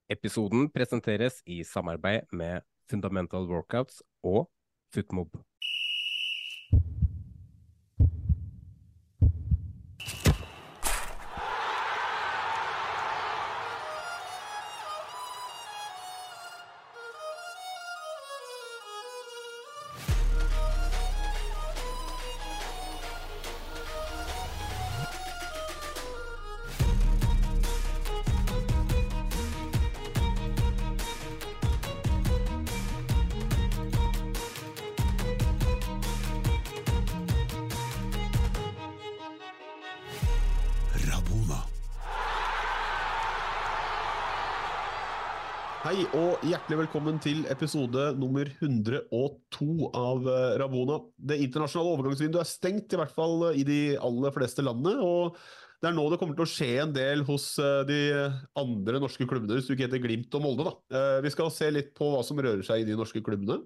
Episoden presenteres i samarbeid med Fundamental Workouts og Footmob. Hei og hjertelig velkommen til episode nummer 102 av Rabona. Det internasjonale overgangsvinduet stengt, i hvert fall i de aller fleste landene, og det nå det kommer til å skje en del hos de andre norske klubbene, hvis du ikke heter Glimt og Molde da. Vi skal se litt på hva som rører seg i de norske klubbene.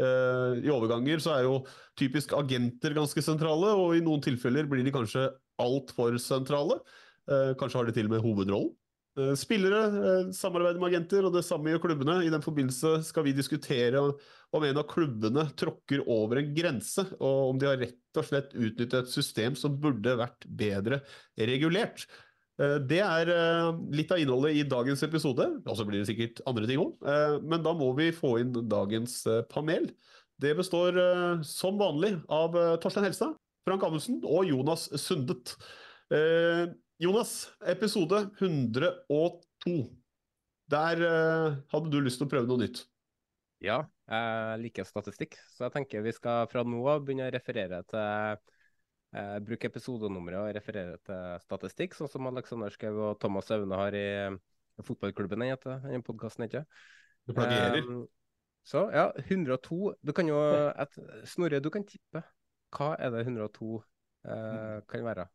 I overganger så jo typisk agenter ganske sentrale, og i noen tilfeller blir de kanskje alt for sentrale. Kanskje har de til og med hovedrollen. Spillere samarbeider med agenter, og det samme gjør klubbene. I den forbindelse skal vi diskutere om en av klubbene tråkker over en grense, og om de har rett og slett utnyttet et system som burde vært bedre regulert. Det litt av innholdet i dagens episode, og så blir det sikkert andre ting også, men da må vi få inn dagens panel. Det består som vanlig av Torstein Helstad, Frank Amundsen og Jonas Sundet. Jonas, episode 102. Der hadde du lyst til å prøve noe nytt. Ja, jeg liker statistikk, så jeg tenker vi skal fra nå av begynne å referere til bruke episodenummeret og referere til statistikk, sånn som Alexander Skau og Thomas Aune har i fotballklubben i podcasten, ikke? Du plagierer. Så ja, 102. Du kan jo, Snorre, du kan tippe. Hva det 102 kan være?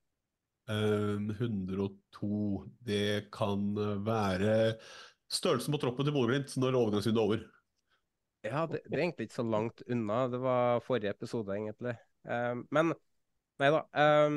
102, det kan være størrelsen på troppen til Bodø/Glimt når overgangsvinduet over. Ja, det egentlig ikke så langt unna. Det var forrige episode, egentlig. Men, nei da.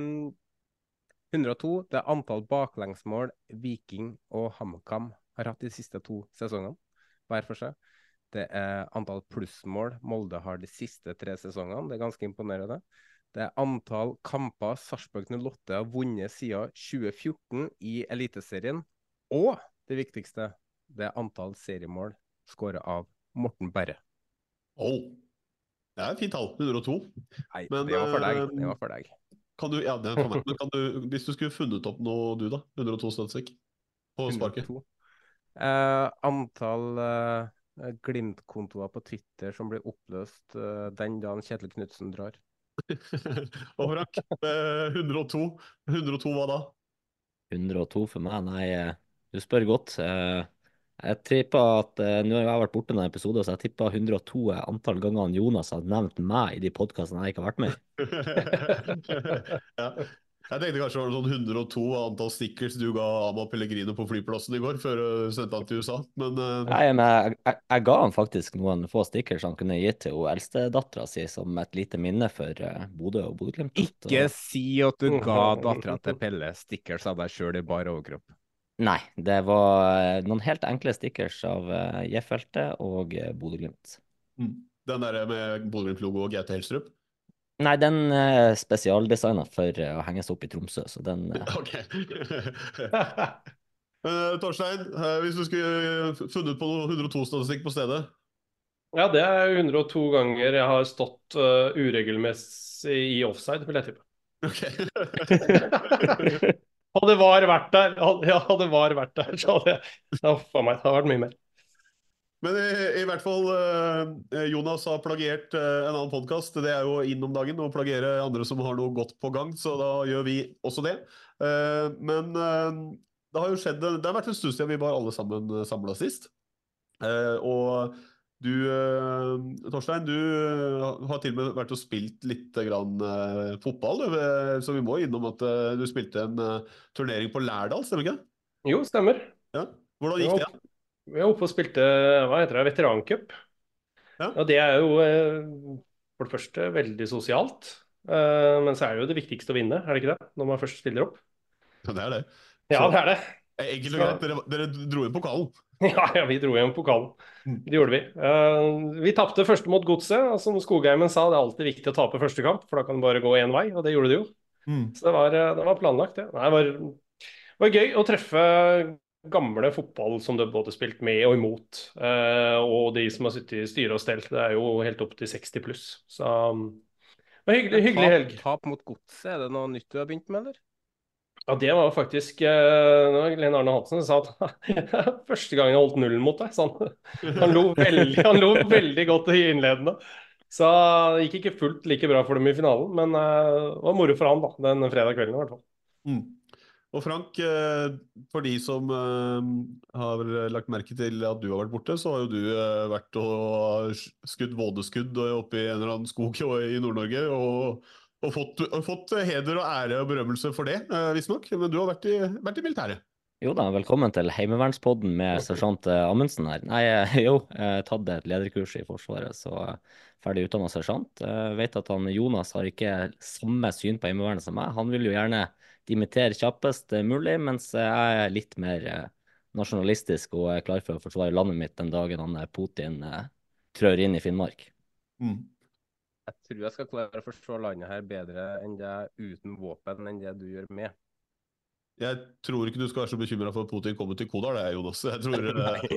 102, det antall baklengsmål Viking og HamKam har hatt de siste 2 sesongene, hver for seg. Det antall plussmål Molde har de siste 3 sesongene. Det ganske imponerende. Det antall kamper Sarpsborg 08 har vunnet siden 2014 i Eliteserien. Og det viktigste, det antall seriemål skåret av Morten Berre. Det et fint tall, 102. Nei, men, det var for deg. Det var for deg. Kan du, ja, det for meg. Men kan du, hvis du skulle funnet opp noe du da, 102 statistikk på sparket? 102. Antall Glimt-kontoer på Twitter som blir oppløst den dagen Kjetil Knudsen drar. Og Frank, 102 hva da? 102 for meg, nei, du spør godt. Jeg tipper at, nå har jeg vært borte noen episoder, så jeg tipper 102 antall ganger Jonas har nevnt meg i de podcastene jeg ikke har vært med i. Ja. Jeg tenkte kanskje det var sånn 102 antall stickers du ga Ama Pellegrino på flyplassen i går, før du sendte han til USA, men... Nei, men jeg ga han faktisk noen få stickers han kunne gi til hun eldste datteren sin som et lite minne for Bodø og Bodø/Glimt. Ikke si at du ga datteren til Pelle stickers av deg selv i bar overkropp. Nei, det var noen helt enkle stickers av J-feltet og Bodø/Glimt. Den der med Bodø/Glimt-logo og Gaute Helstrup? Nei, den spesialdesignet for å henges opp i Tromsø, så den... Ok. Torstein, hvis du skulle funnet på 102-statistikk på stedet? Ja, det 102 ganger jeg har stått uregelmessig i offside, vil jeg tippe. Ok. Hadde VAR vært der, så hadde det hadde vært mye mer. Men i hvert fall, Jonas har plagiert en annen podcast. Det jo inn om dagen å plagiere andre som har noe godt på gang, så da gjør vi også det. Men det har jo skjedd, det har vært en stund siden vi var alle sammen samlet sist. Og du, Torstein, du har til og med vært og spilt litt grann fotball, så vi må innom at du spilte en turnering på Lærdal, stemmer ikke det? Jo, stemmer. Ja. Hvordan gikk det? Vi oppe og spilte, hva heter det, veterancup. Ja. Og det jo for det første veldig sosialt, men så det jo det viktigste å vinne, det ikke det? Når man først stiller opp. Ja, det det. Ja, det det. Enkelt og Så- greit, dere dro inn pokalen. Ja, vi dro hjem pokalen. Mm. Det gjorde vi. Vi tapte første mot Godset. Og som Skogheimen sa, det er alltid viktig å tape første kamp, for da kan det bare gå én vei, og det gjorde det jo. Mm. Så det var planlagt, det. Nei, det var gøy å treffe gamle fotball som du både spilt med og imot. Og de som har sittet i styre og stelt, det er jo helt opp til 60 pluss. Så det var hyggelig, Men hyggelig helg. tap mot godset, er det noe nytt du har begynt med, eller? Ja, det var faktisk det var Glenn Arne Hansen som sa at første gangen jeg holdt nullen mot deg. Så han lo veldig godt i innledende. Så det gikk ikke fullt like bra for dem i finalen, men det var moro for han da, den fredag kvelden i hvert fall. Mm. Og Frank, for de som har lagt merke til at du har vært borte, så har jo du vært og skutt vådeskudd oppe i en eller annen skog i Nord-Norge, og fått heder og ære og berømmelse for det, visstnok. Men du har vært i militæret. Jo da, velkommen til Heimevernspodden med sersjant Amundsen her. Nei, jo, jeg har tatt et lederkurs i Forsvaret, så ferdig utdannet sersjant. Jeg vet at Jonas har ikke samme syn på Heimevernet som meg. Han vil jo gjerne dimittere kjappest mulig, mens jeg er litt mer nasjonalistisk og er klar for å forsvare landet mitt den dagen Putin trør inn i Finnmark. Mm. Jeg tror jeg skal klare å forstå landet her bedre enn det uten våpen enn det du gjør med. Jeg tror ikke du skal være så bekymret for at Putin kommer til Kodal, Jonas. Jeg tror,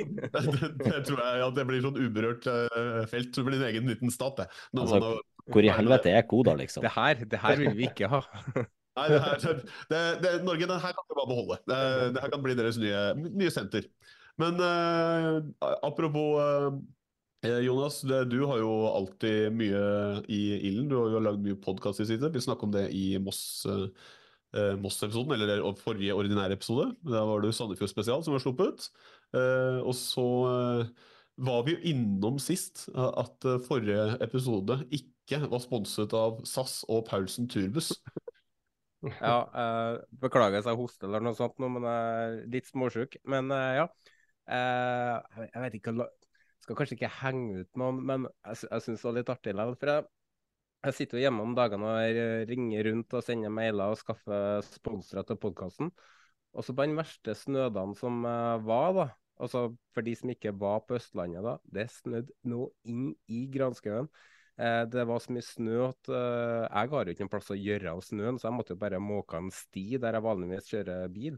at det blir sånn uberørt felt. Det blir en egen liten stat, det. Altså, hvor i helvete er Koda, liksom? Det her vil vi ikke ha. Nei, Norge, den her kan vi bare beholde. Det her kan bli deres nye senter. Men apropos Jonas, du har jo alltid mye i ilden. Du har jo lagd mye podcast i siden. Vi snakket om det i Moss-episoden, eller forrige ordinære episode. Da var det Sandefjord spesial som var sluppet. Og så var vi jo innom sist at forrige episode ikke var sponset av SAS og Paulsen Turbus. Ja, beklager hvis jeg hoster eller noe sånt nå, men jeg er litt småsjuk. Men ja, jeg vet ikke, skal kanskje ikke henge ut noen, men jeg synes det var litt artig likevel, for jeg sitter jo hjemme om dagene og ringer rundt og sender mailer og skaffer sponsorer til podcasten. Og så på den verste snødagen som var da, altså for de som ikke var på Østlandet da, det snødde nå inn i Granskauen. Det var så mye snø at jeg har jo ikke noen plass å gjøre av snøen, så jeg måtte jo bare måke en sti der jeg vanligvis kjører bil.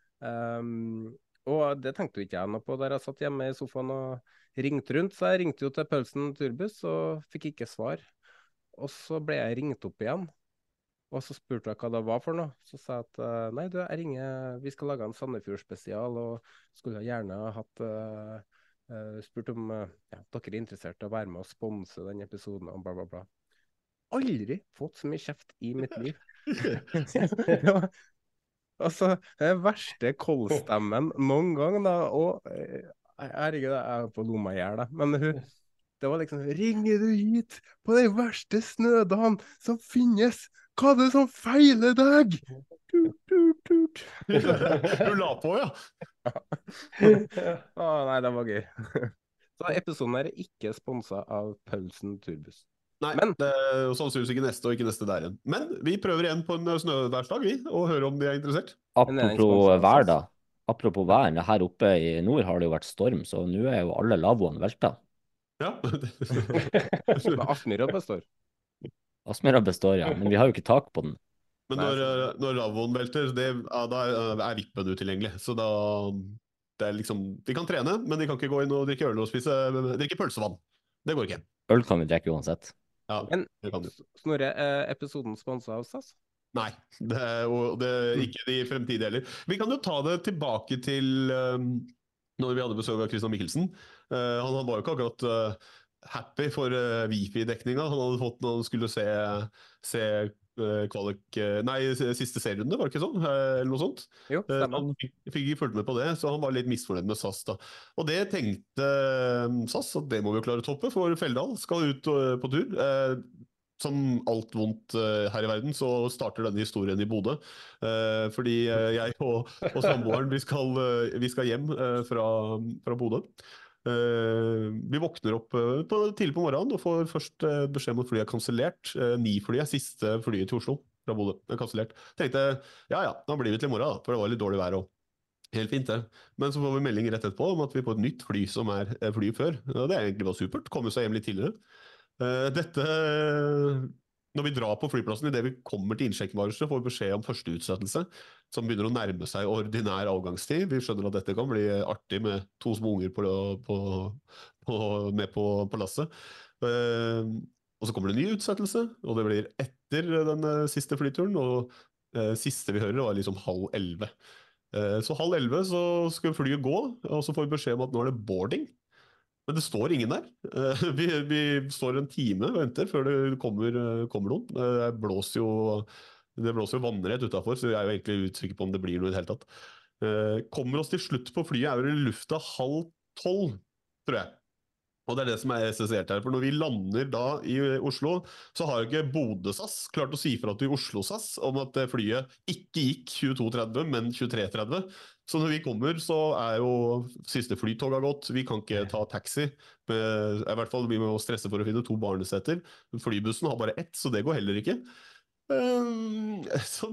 Og det tenkte jo ikke jeg noe på der jeg satt hjemme i sofaen og ringte rundt, så jeg ringte jo til Paulsen Turbus og fikk ikke svar. Og så ble jeg ringt opp igjen, og så spurte jeg hva det var for noe. Så sa jeg at nei, jeg ringer, vi skal lage en Sandefjord spesial, og skulle gjerne ha hatt spurt om dere er interessert i å være med og sponse den episoden og bla bla bla. Aldri fått så mye kjeft i mitt liv. Ja, altså, den verste kollstemmen noen gang da, og herregud, jeg er på lomma i hjel da, men det var liksom, ringer du hit på den verste snødagen som finnes? Hva er det som feiler deg? Tut. Du la på, ja. Nei, det var gøy. Så episoden her er ikke sponset av Paulsen Turbus. Nei, Men det er jo sannsynligvis ikke neste og ikke neste der igjen. Men vi prøver igjen på en snøværsdag, vi, og hører om de er interessert. Apropos vær, da. Apropos vær, her oppe i nord har det jo vært storm, så nå er jo alle lavvoene velta. Ja. Men Aspmyra består. Aspmyra består, ja, men vi har jo ikke tak på den. Men når lavvoen velter, da er vippen utilgjengelig. Så da det er liksom, de kan trene, men de kan ikke gå inn og drikke øl og drikke pølsevann. Det går ikke. Øl kan vi drikke uansett. Ja, Men det kan du. Snorre, episoden sponset av SAS? Nei, det er ikke de fremtidige heller. Vi kan jo ta det tilbake til når vi hadde besøk av Christian Michelsen. Han var jo ikke akkurat happy for wifi-dekninga. Han hadde fått når han skulle se siste serierunde, var det ikke sånn? Eller noe sånt? Jo, stemmer. Han fikk ikke fulgt med på det, så han var litt misfornøyd med SAS da. Og det tenkte SAS, at det må vi jo klare å toppe, for Feldal skal ut på tur. Som alt vondt her i verden, så starter denne historien i Bodø. Fordi jeg og samboeren, vi skal hjem fra Bodø. Vi våkner opp tidlig på morgenen og får først beskjed om at flyet er kansellert. 9-flyet, siste flyet til Oslo fra Bodø, er kansellert. Tenkte, ja, da blir vi til i morgen da, for det var litt dårlig vær også. Helt fint det. Men så får vi melding rett etterpå om at vi får et nytt fly som er flyet før. Ja, det er egentlig bare supert. Komme seg hjem litt tidligere. Dette Når vi drar på flyplassen, i det vi kommer til innsjekkbaret, får vi beskjed om første utsettelse, som begynner å nærme seg ordinær avgangstid. Vi skjønner at dette kan bli artig med 2 små unger med på lasset. Og så kommer det en ny utsettelse, og det blir etter den siste flyturen, og siste vi hører var liksom 10:30. Så 10:30 så skal flyet gå, og så får vi beskjed om at nå er det boarding. Men det står ingen der. Vi står en time og venter før det kommer noen. Det blåser jo vannrett utenfor, så jeg er jo egentlig usikker på om det blir noe i det hele tatt. Kommer oss til slutt på flyet, er vel i lufta 11:30, tror jeg. Og det er det som er essensielt her, for når vi lander da i Oslo, så har ikke Bodø SAS klart å si fra til Oslo SAS om at flyet ikke gikk 22:30, men 23:30. Så når vi kommer, så er jo siste flytoget gått. Vi kan ikke ta taxi. I hvert fall vi må stresse for å finne 2 barneseter. Flybussen har bare 1, så det går heller ikke. Så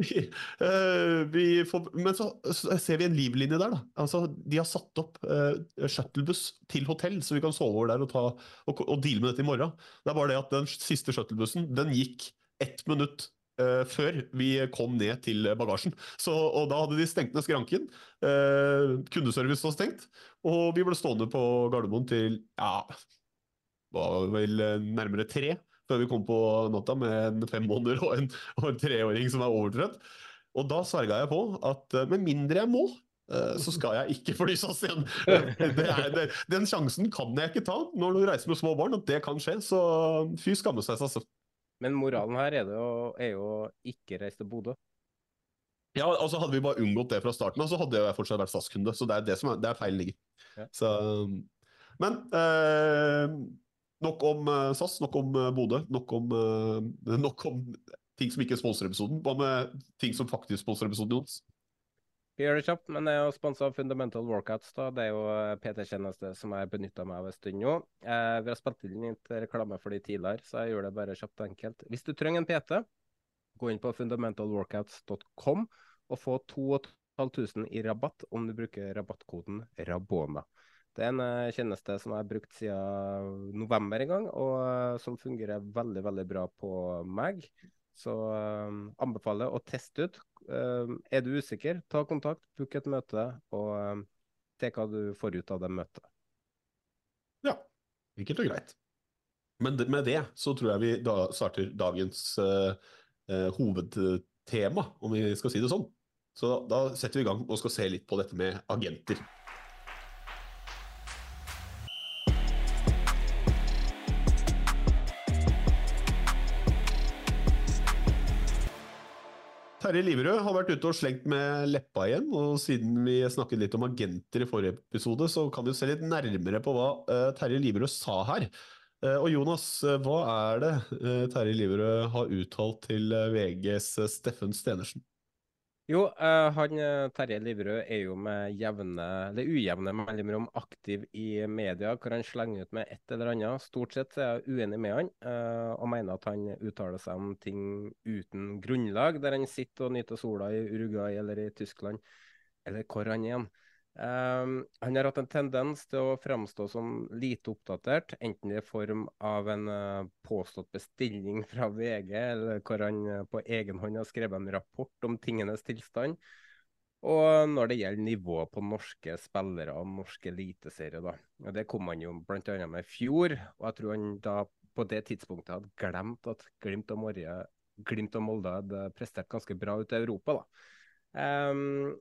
men så ser vi en livlinje der da. Altså, de har satt opp shuttlebuss til hotell, så vi kan sove over der og deale med dette i morgen. Det er bare det at den siste shuttlebussen, den gikk 1 minutt før vi kom ned til bagasjen. Og da hadde de stengt ned skranken. Kundeservice var stengt, og vi ble stående på Gardermoen til, var vel nærmere 3, før vi kom på natta med en 5 måneder og en 3-åring som er overtrøtt. Og da sverget jeg på at med mindre jeg må, så skal jeg ikke fly SAS igjen. Den sjansen kan jeg ikke ta når du reiser med små barn, at det kan skje. Så fy skamme seg, altså. Men moralen her er jo ikke reise til Bodø. Ja, altså hadde vi bare unngått det fra starten av, så hadde jeg fortsatt vært SAS-kunde. Så det er det som er feil ligger. Ja. Så, men nok om SAS, nok om Bodø, nok om ting som ikke sponsorer episoden. Hva med ting som faktisk sponsorer episoden, Jons? Vi gjør det kjapt, men det er jo sponset av Fundamental Workouts da. Det er jo PT-tjeneste som jeg benyttet meg av en stund nå. Vi har spilt inn litt reklame for de tidligere, så jeg gjør det bare kjapt og enkelt. Hvis du trenger en PT, gå inn på fundamentalworkouts.com og få 2500 i rabatt om du bruker rabattkoden RABONA. Det er en tjeneste som jeg har brukt siden november en gang, og som fungerer veldig, veldig bra på meg. Så anbefaler å teste ut. Er du usikker, ta kontakt, book et møte, og se hva du får ut av det møtet. Ja, enkelt og greit. Men med det så tror jeg vi da starter dagens hovedtema, om vi skal si det sånn. Så da setter vi i gang og skal se litt på dette med agenter. Terje Liverød har vært ute og slengt med leppa igjen, og siden vi snakket litt om agenter i forrige episode, så kan vi se litt nærmere på hva Terje Liverød sa her. Og Jonas, hva er det Terje Liverød har uttalt til VGs Steffen Stenersen? Jo, Terje Liverød er jo med ujevne mellomrom aktiv i media, hvor han slenger ut med et eller annet. Stort sett så er jeg uenig med han, og mener at han uttaler seg om ting uten grunnlag, der han sitter og nyter sola i Uruguay eller i Tyskland, eller hvor han er igjen. Han har hatt en tendens til å fremstå som lite oppdatert, enten i form av en påstått bestilling fra VG, eller hvor han på egen hånd har skrevet en rapport om tingenes tilstand, og når det gjelder nivået på norske spillere og norske eliteserie da. Og det kom han jo blant annet med i fjor, og jeg tror han da på det tidspunktet hadde glemt at Glimt og Molde hadde prestert ganske bra ut i Europa da.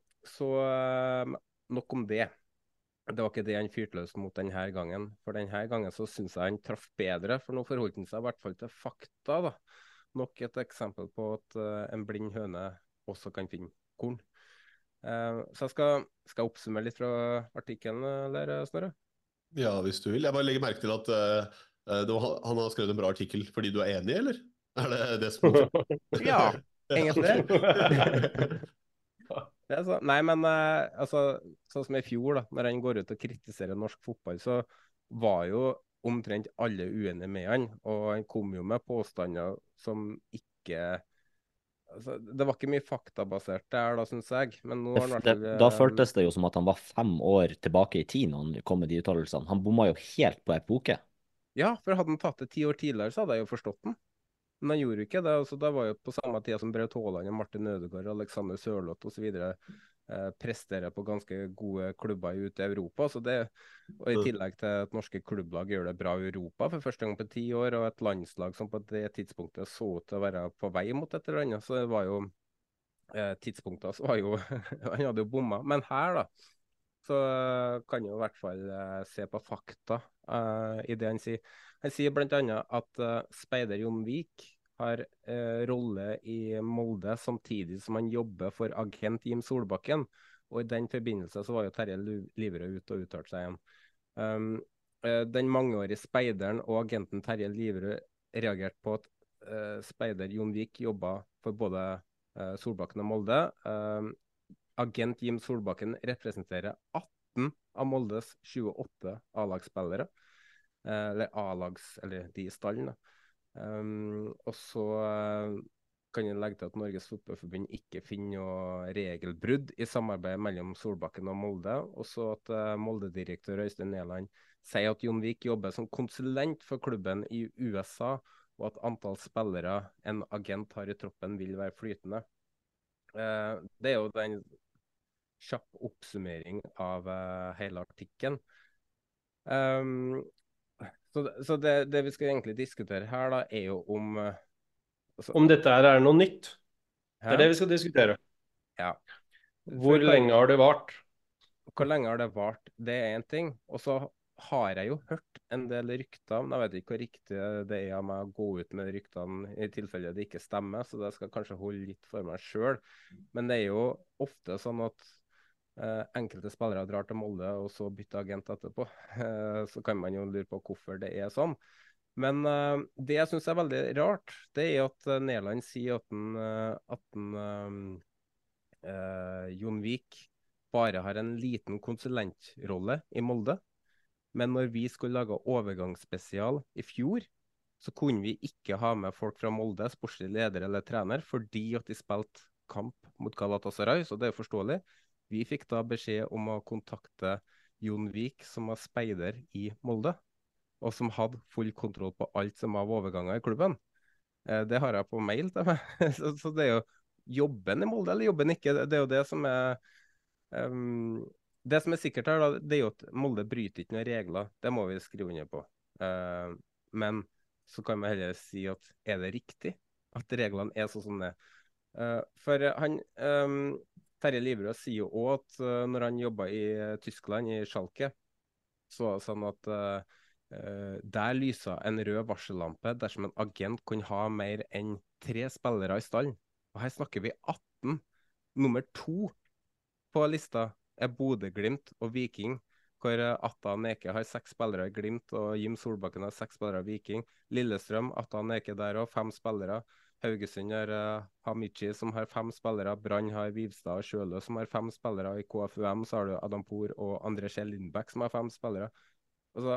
Nok om det. Det var ikke det han fyrte løs mot denne gangen. For denne gangen så synes jeg han traff bedre, for nå forholdt han seg i hvert fall til fakta da. Nok et eksempel på at en blind høne også kan finne korn. Så jeg skal oppsummere litt fra artikkelen der, Snorre. Ja, hvis du vil. Jeg bare legger merke til at han har skrevet en bra artikkel fordi du er enig, eller? Er det det som Ja, egentlig. Nei, men sånn som i fjor da, når han går ut og kritiserer norsk fotball, så var jo omtrent alle uenige med han, og han kom jo med påstander som ikke altså, det var ikke mye faktabasert der da, synes jeg. Men nå har han i hvert fall Da føltes det jo som at han var 5 år tilbake i tid når han kom med de uttalelsene. Han bomma jo helt på epoke. Ja, for hadde han tatt det 10 år tidligere, så hadde jeg jo forstått den. Men han gjorde ikke det. Altså, det var jo på samme tid som Braut Haaland, Martin Ødegaard, Alexander Sørloth osv. Presterer på ganske gode klubber ute i Europa. Så det, og I tillegg til at norske klubblag gjør det bra i Europa for første gang på 10 år, og et landslag som på det tidspunktet så ut til å være på vei mot et eller annet, så det var jo tidspunktet så var jo han hadde jo bomma. Men her, da, så kan jo i hvert fall se på fakta i det han sier. Han sier bl.a. at speider Jon Vik har rolle i Molde samtidig som han jobber for agent Jim Solbakken. Og i den forbindelse så var jo Terje Liverød ute og uttalte seg igjen. Den mangeårige speideren og agenten Terje Liverød reagerte på at speider Jon Vik jobbet for både Solbakken og Molde. Agent Jim Solbakken representerer 18 av Moldes 28 A-lagsspillere. Eller de i stallen da. Og så kan jeg legge til at Norges Fotballforbund ikke finner noe regelbrudd i samarbeidet mellom Solbakken og Molde. Og så at Molde-direktør Øystein Neland sier at Jon Vik jobber som konsulent for klubben i USA, og at antall spillere en agent har i troppen vil være flytende. Det er jo den kjapp oppsummering av hele artikkelen. Så det vi skal egentlig diskutere her da, er jo om Om dette her er noe nytt. Det er det vi skal diskutere. Ja. Hvor lenge har det vart? Hvor lenge har det vart? Det er en ting. Og så har jeg jo hørt en del rykter, men jeg vet ikke hvor riktig det er av meg å gå ut med ryktene i tilfelle det ikke stemmer, så det skal kanskje holde litt for meg selv. Men det er jo ofte sånn at enkelte spillere drar til Molde og så bytter agent etterpå. Så kan man jo lure på hvorfor det er sånn. Men det jeg synes er veldig rart, det er at Neland sier at Jon Vik bare har en liten konsulentrolle i Molde. Men når vi skulle lage overgangsspesial i fjor, så kunne vi ikke ha med folk fra Molde, sportslig leder eller trener, fordi at de spilte kamp mot Galatasaray, så det er forståelig. Vi fikk da beskjed om å kontakte Jon Vik, som var speider i Molde, og som hadde full kontroll på alt som var overganger i klubben. Det har jeg på mail til meg. Så det er jo jobben i Molde, eller jobben ikke. Det er jo det som er det som er sikkert her, da, det er jo at Molde bryter ikke noen regler. Det må vi skrive under på. Men så kan vi heller si at er det riktig at reglene er sånn som det er? For han Terje Liverød sier jo også at når han jobbet i Tyskland, i Schalke, så var det sånn at der lyser en rød varsellampe dersom en agent kunne ha mer enn 3 spillere i stallen. Og her snakker vi 18. Nummer 2 på lista er Bodø/Glimt og Viking, hvor Atta Neke har 6 spillere i Glimt, og Jim Solbakken har 6 spillere i Viking. Lillestrøm, Atta Neke der også, 5 spillere. Haugesund har Hamichi, som har 5 spillere. Brann har Vivstad og Sjølø, som har 5 spillere. I KFUM så har du Adampour og André Kjell Lindbæk, som har 5 spillere. Altså,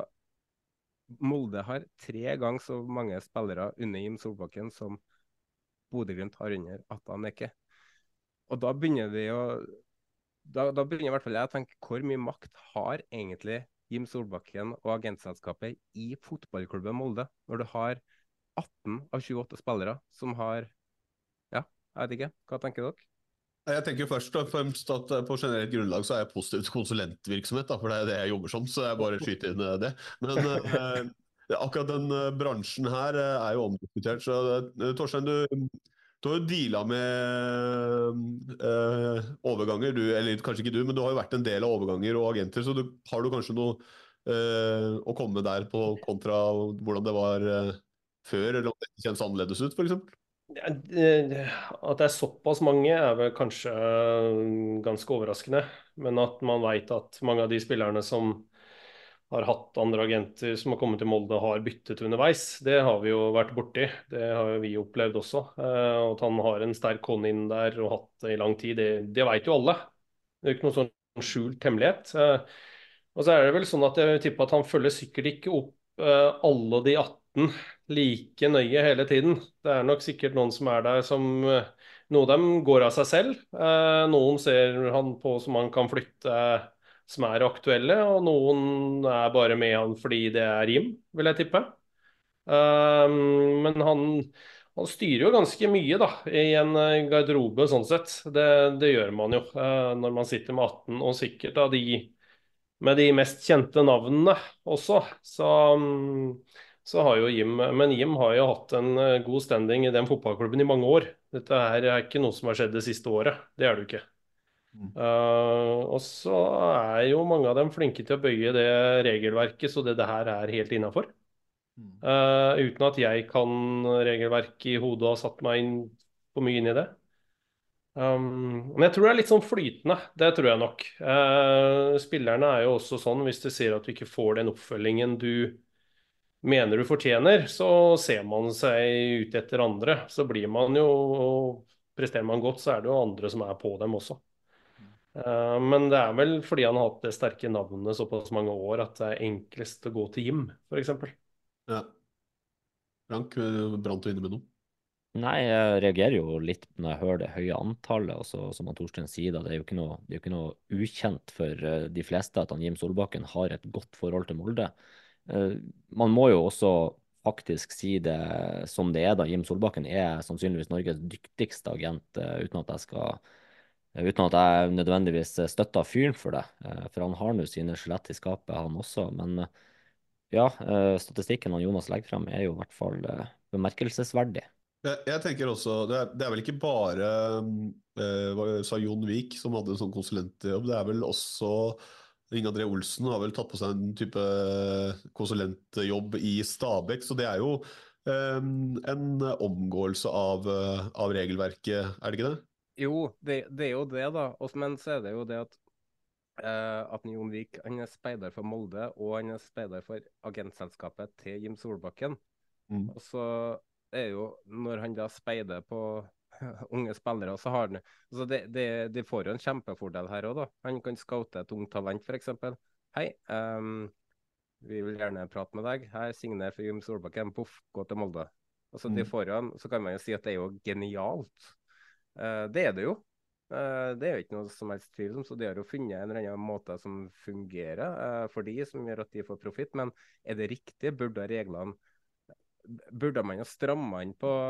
Molde har 3 ganger så mange spillere under Jim Solbakken som Bodø/Glimt har under Atta Neke. Og da begynner vi å da begynner i hvert fall jeg å tenke, hvor mye makt har egentlig Jim Solbakken og agentselskapet i fotballklubben Molde, når du har 18 av 28 spillere som har, ja, jeg vet ikke, hva tenker dere? Jeg tenker først og fremst at på generelt grunnlag så er jeg positiv til konsulentvirksomhet, da, for det er det jeg jobber som, så jeg bare skyter inn det. Men akkurat den bransjen her er jo omdiskutert, så Torstein, du har jo dealet med overganger, eller kanskje ikke du, men du har jo vært en del av overganger og agenter, så har du kanskje noe å komme med der på kontra hvordan det var før, eller om det kjennes annerledes ut, for eksempel? At det er såpass mange er vel kanskje ganske overraskende, men at man vet at mange av de spillerne som har hatt andre agenter som har kommet til Molde har byttet underveis, det har vi jo vært borti. Det har jo vi opplevd også. Og at han har en sterk hånd inn der og hatt det i lang tid, det vet jo alle. Det er ikke noen sånn skjult hemmelighet. Og så er det vel sånn at jeg tipper at han følger sikkert ikke opp alle de 18 like nøye hele tiden. Det er nok sikkert noen som er der som Noen av dem går av seg selv. Noen ser han på som han kan flytte, som er aktuelle, og noen er bare med han fordi det er Jim, vil jeg tippe. Men han styrer jo ganske mye da, i en garderobe sånn sett. Det gjør man jo når man sitter med 18, og sikkert av med de mest kjente navnene også. Så har jo men Jim har jo hatt en god standing i den fotballklubben i mange år. Dette her er ikke noe som har skjedd det siste året. Det er det jo ikke. Og så er jo mange av dem flinke til å bøye det regelverket, så det her er helt innenfor. Uten at jeg kan regelverket i hodet og har satt meg for mye inn i det. Men jeg tror det er litt sånn flytende, det tror jeg nok. Spillerne er jo også sånn, hvis du ser at du ikke får den oppfølgingen du mener du fortjener, så ser man seg ut etter andre. Så blir man jo, presterer man godt, så er det jo andre som er på dem også. Men det er vel fordi han har hatt det sterke navnet såpass mange år at det er enklest å gå til Jim, for eksempel. Ja. Frank, brant du inne med noe? Nei, jeg reagerer jo litt når jeg hører det høye antallet, og så, som han Torstein sier, da, det er jo ikke noe ukjent for de fleste at han Jim Solbakken har et godt forhold til Molde. Man må jo også faktisk si det som det er da. Jim Solbakken er sannsynligvis Norges dyktigste agent, uten at jeg nødvendigvis støtter fyren for det. For han har nå sine skjelett i skapet, han også. Men ja, statistikken han Jonas legger frem er jo i hvert fall bemerkelsesverdig. Jeg tenker også, det er vel ikke bare hva sa Jon Vik som hadde en sånn konsulentjobb, det er vel også Inge André Olsen har vel tatt på seg en type konsulentjobb i Stabæk, så det er jo en omgåelse av regelverket, er det ikke det? Jo, det er jo det da, men så er det jo det at Jon Vik, han er speider for Molde, og han er speider for agentselskapet til Jim Solbakken. Og så er jo, når han da speider på unge spillere, så har han, så de får jo en kjempefordel her også da. Han kan scoute et ungt talent for eksempel. Hei, vi vil gjerne prate med deg. Her, signer for Jim Solbakken, poff, gå til Molde. Altså, de får jo så kan man jo si at det er jo genialt. Det er det jo. Det er jo ikke noe som helst tvil om, så de har jo funnet en eller annen måte som fungerer for de, som gjør at de får profitt, men er det riktig? Burde man jo stramme inn på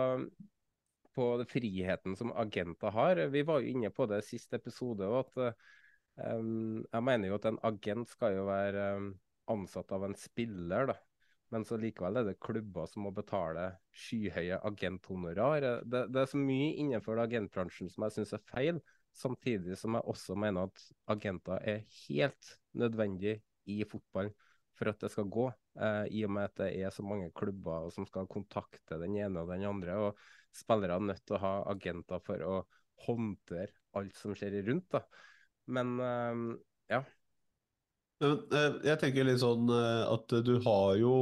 friheten som agenter har? Vi var jo inne på det i siste episode, og at jeg mener jo at en agent skal jo være ansatt av en spiller, da. Men så likevel er det klubber som må betale skyhøye agenthonorar. Det er så mye innenfor agentbransjen som jeg synes er feil, samtidig som jeg også mener at agenter er helt nødvendig i fotballen for at det skal gå, i og med at det er så mange klubber som skal kontakte den ene og den andre, og spillere er nødt til å ha agenter for å håndtere alt som skjer rundt, da. Men, ja. Jeg tenker litt sånn at du har jo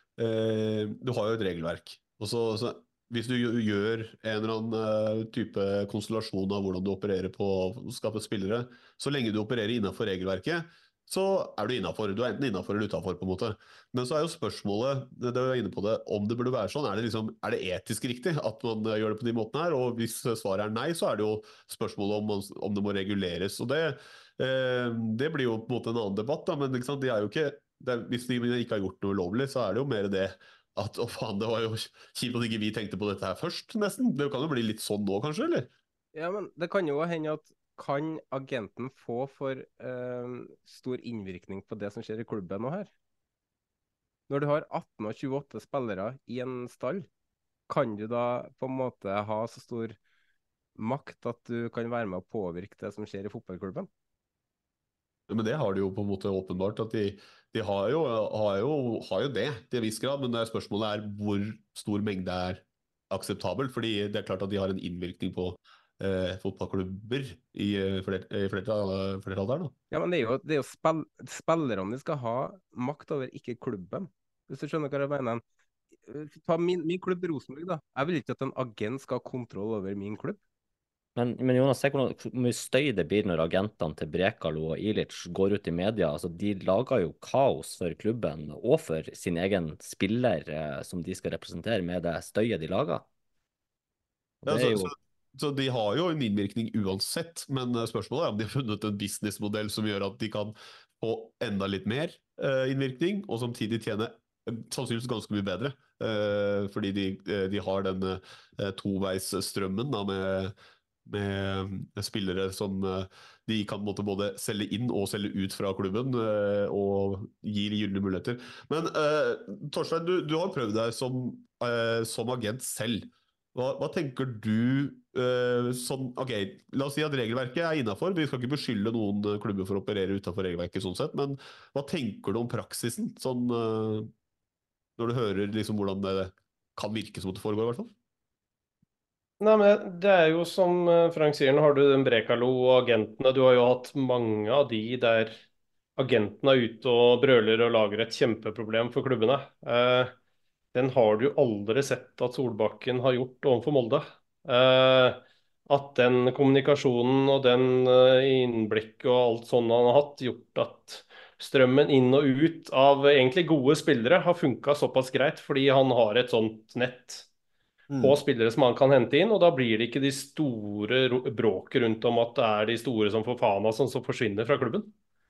et regelverk, og så hvis du gjør en eller annen type konstellasjon av hvordan du opererer på å skape spillere, så lenge du opererer innenfor regelverket, så er du innenfor. Du er enten innenfor eller utenfor på en måte. Men så er jo spørsmålet, det er inne på det, om det burde være sånn, er det etisk riktig at man gjør det på de måtene her? Og hvis svaret er nei, så er det jo spørsmålet om det må reguleres. Og det blir jo på en måte en annen debatt, da, men de er jo ikke, hvis de ikke har gjort noe lovlig, så er det jo mer det at faen, det var jo kjipt at ikke vi tenkte på dette her først, nesten. Det kan jo bli litt sånn nå, kanskje, eller? Ja, men det kan jo hende at kan agenten få for stor innvirkning på det som skjer i klubben nå her? Når du har 18 og 28 spillere i en stall, kan du da på en måte ha så stor makt at du kan være med å påvirke det som skjer i fotballklubben? Men det har de jo på en måte åpenbart, at de har jo det til en viss grad, men spørsmålet er hvor stor mengde er akseptabel, fordi det er klart at de har en innvirkning på fotballklubber i flertall der da. Ja, men det er jo spillerne de skal ha makt over, ikke klubben. Hvis du skjønner hva jeg mener. Ta min klubb Rosenborg da. Jeg vil ikke at en agent skal ha kontroll over min klubb. Men Jonas, se hvor mye støy det blir når agentene til Brekalo og Ilic går ut i media. Altså, de lager jo kaos for klubben og for sin egen spiller som de skal representere med det støyet de lager. Og det er jo så de har jo en innvirkning uansett, men spørsmålet om de har funnet en businessmodell som gjør at de kan få enda litt mer innvirkning, og samtidig tjene sannsynligvis ganske mye bedre. Fordi de har den toveisstrømmen da, med spillere som de kan måtte både selge inn og selge ut fra klubben, og gir gylne muligheter. Men Torstein, du har prøvd deg som agent selv. Hva tenker du sånn, ok, la oss si at regelverket er innenfor, vi skal ikke beskylde noen klubber for å operere utenfor regelverket sånn sett, men hva tenker du om praksisen, sånn, når du hører liksom hvordan det kan virke som det foregår i hvert fall? Nei, men det er jo som Frank sier, nå har du den Brekalo og agentene, du har jo hatt mange av de der agentene er ute og brøler og lager et kjempeproblem for klubbene. Den har du jo aldri sett at Solbakken har gjort overfor Molde. At den kommunikasjonen og den innblikk og alt sånt han har hatt, gjort at strømmen inn og ut av egentlig gode spillere har funket såpass greit, fordi han har et sånt nett på spillere som han kan hente inn, og da blir det ikke de store bråket rundt om at det er de store som Fofana som forsvinner fra klubben.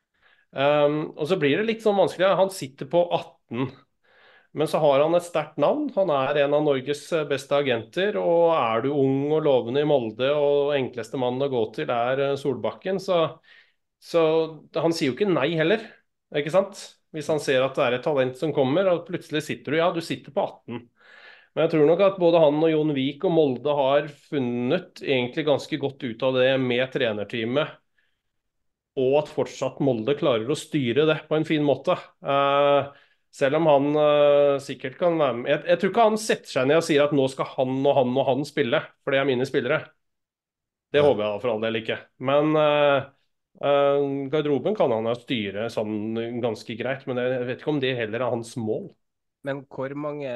Og så blir det litt sånn vanskelig. Han sitter på 18, men så har han et sterkt navn. Han er en av Norges beste agenter, og er du ung og lovende i Molde, og enkleste mannen å gå til er Solbakken, så han sier jo ikke nei heller, ikke sant? Hvis han ser at det er et talent som kommer, og plutselig sitter du sitter på 18. Men jeg tror nok at både han og Jon Vik og Molde har funnet egentlig ganske godt ut av det med trenerteamet, og at fortsatt Molde klarer å styre det på en fin måte. Selv om han sikkert kan være med. Jeg tror ikke han setter seg ned og sier at nå skal han og han og han spille, for det er mine spillere. Det håper jeg for all del ikke. Men garderoben kan han jo styre sånn ganske greit, men jeg vet ikke om det heller er hans mål. Men hvor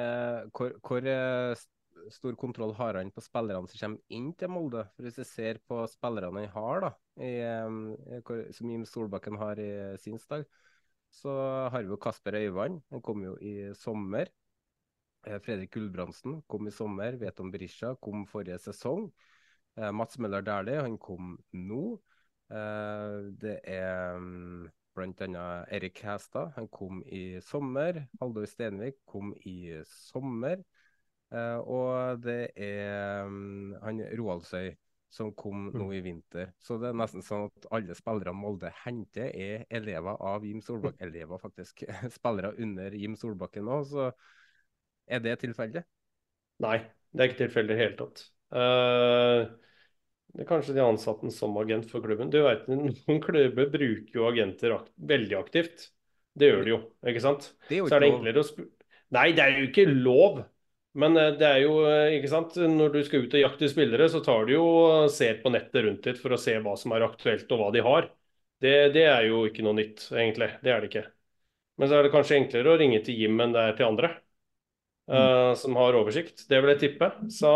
stor kontroll har han på spillerne som kommer inn til Molde? For hvis jeg ser på spillerne han har da, som Jim Solbakken har i sin stall, så har vi jo Kasper Øyvand, han kom jo i sommer. Fredrik Gulbrandsen kom i sommer, Veton Berisha kom forrige sesong. Mats Møller Dæhlie, han kom nå. Det er blant annet Erik Hæstad, han kom i sommer. Haldor Stenvik kom i sommer. Og det er han Roaldsøy som kom nå i vinter. Så det er nesten sånn at alle spillere Molde henter er elever av Jim Solbakken. Elever faktisk. Spillere under Jim Solbakken nå, så er det tilfeldig? Nei, det er ikke tilfeldig helt tatt. Det er kanskje de ansatte som agent for klubben. Du vet, noen klubber bruker jo agenter veldig aktivt. Det gjør de jo, ikke sant? Det er jo så er det ikke enklere å Nei, det er jo ikke lov. Men det er jo, ikke sant, når du skal ut og jakte spillere, så tar du jo og ser på nettet rundt litt for å se hva som er aktuelt og hva de har. Det er jo ikke noe nytt, egentlig. Det er det ikke. Men så er det kanskje enklere å ringe til Jim enn det er til andre, som har oversikt. Det vil jeg tippe. Så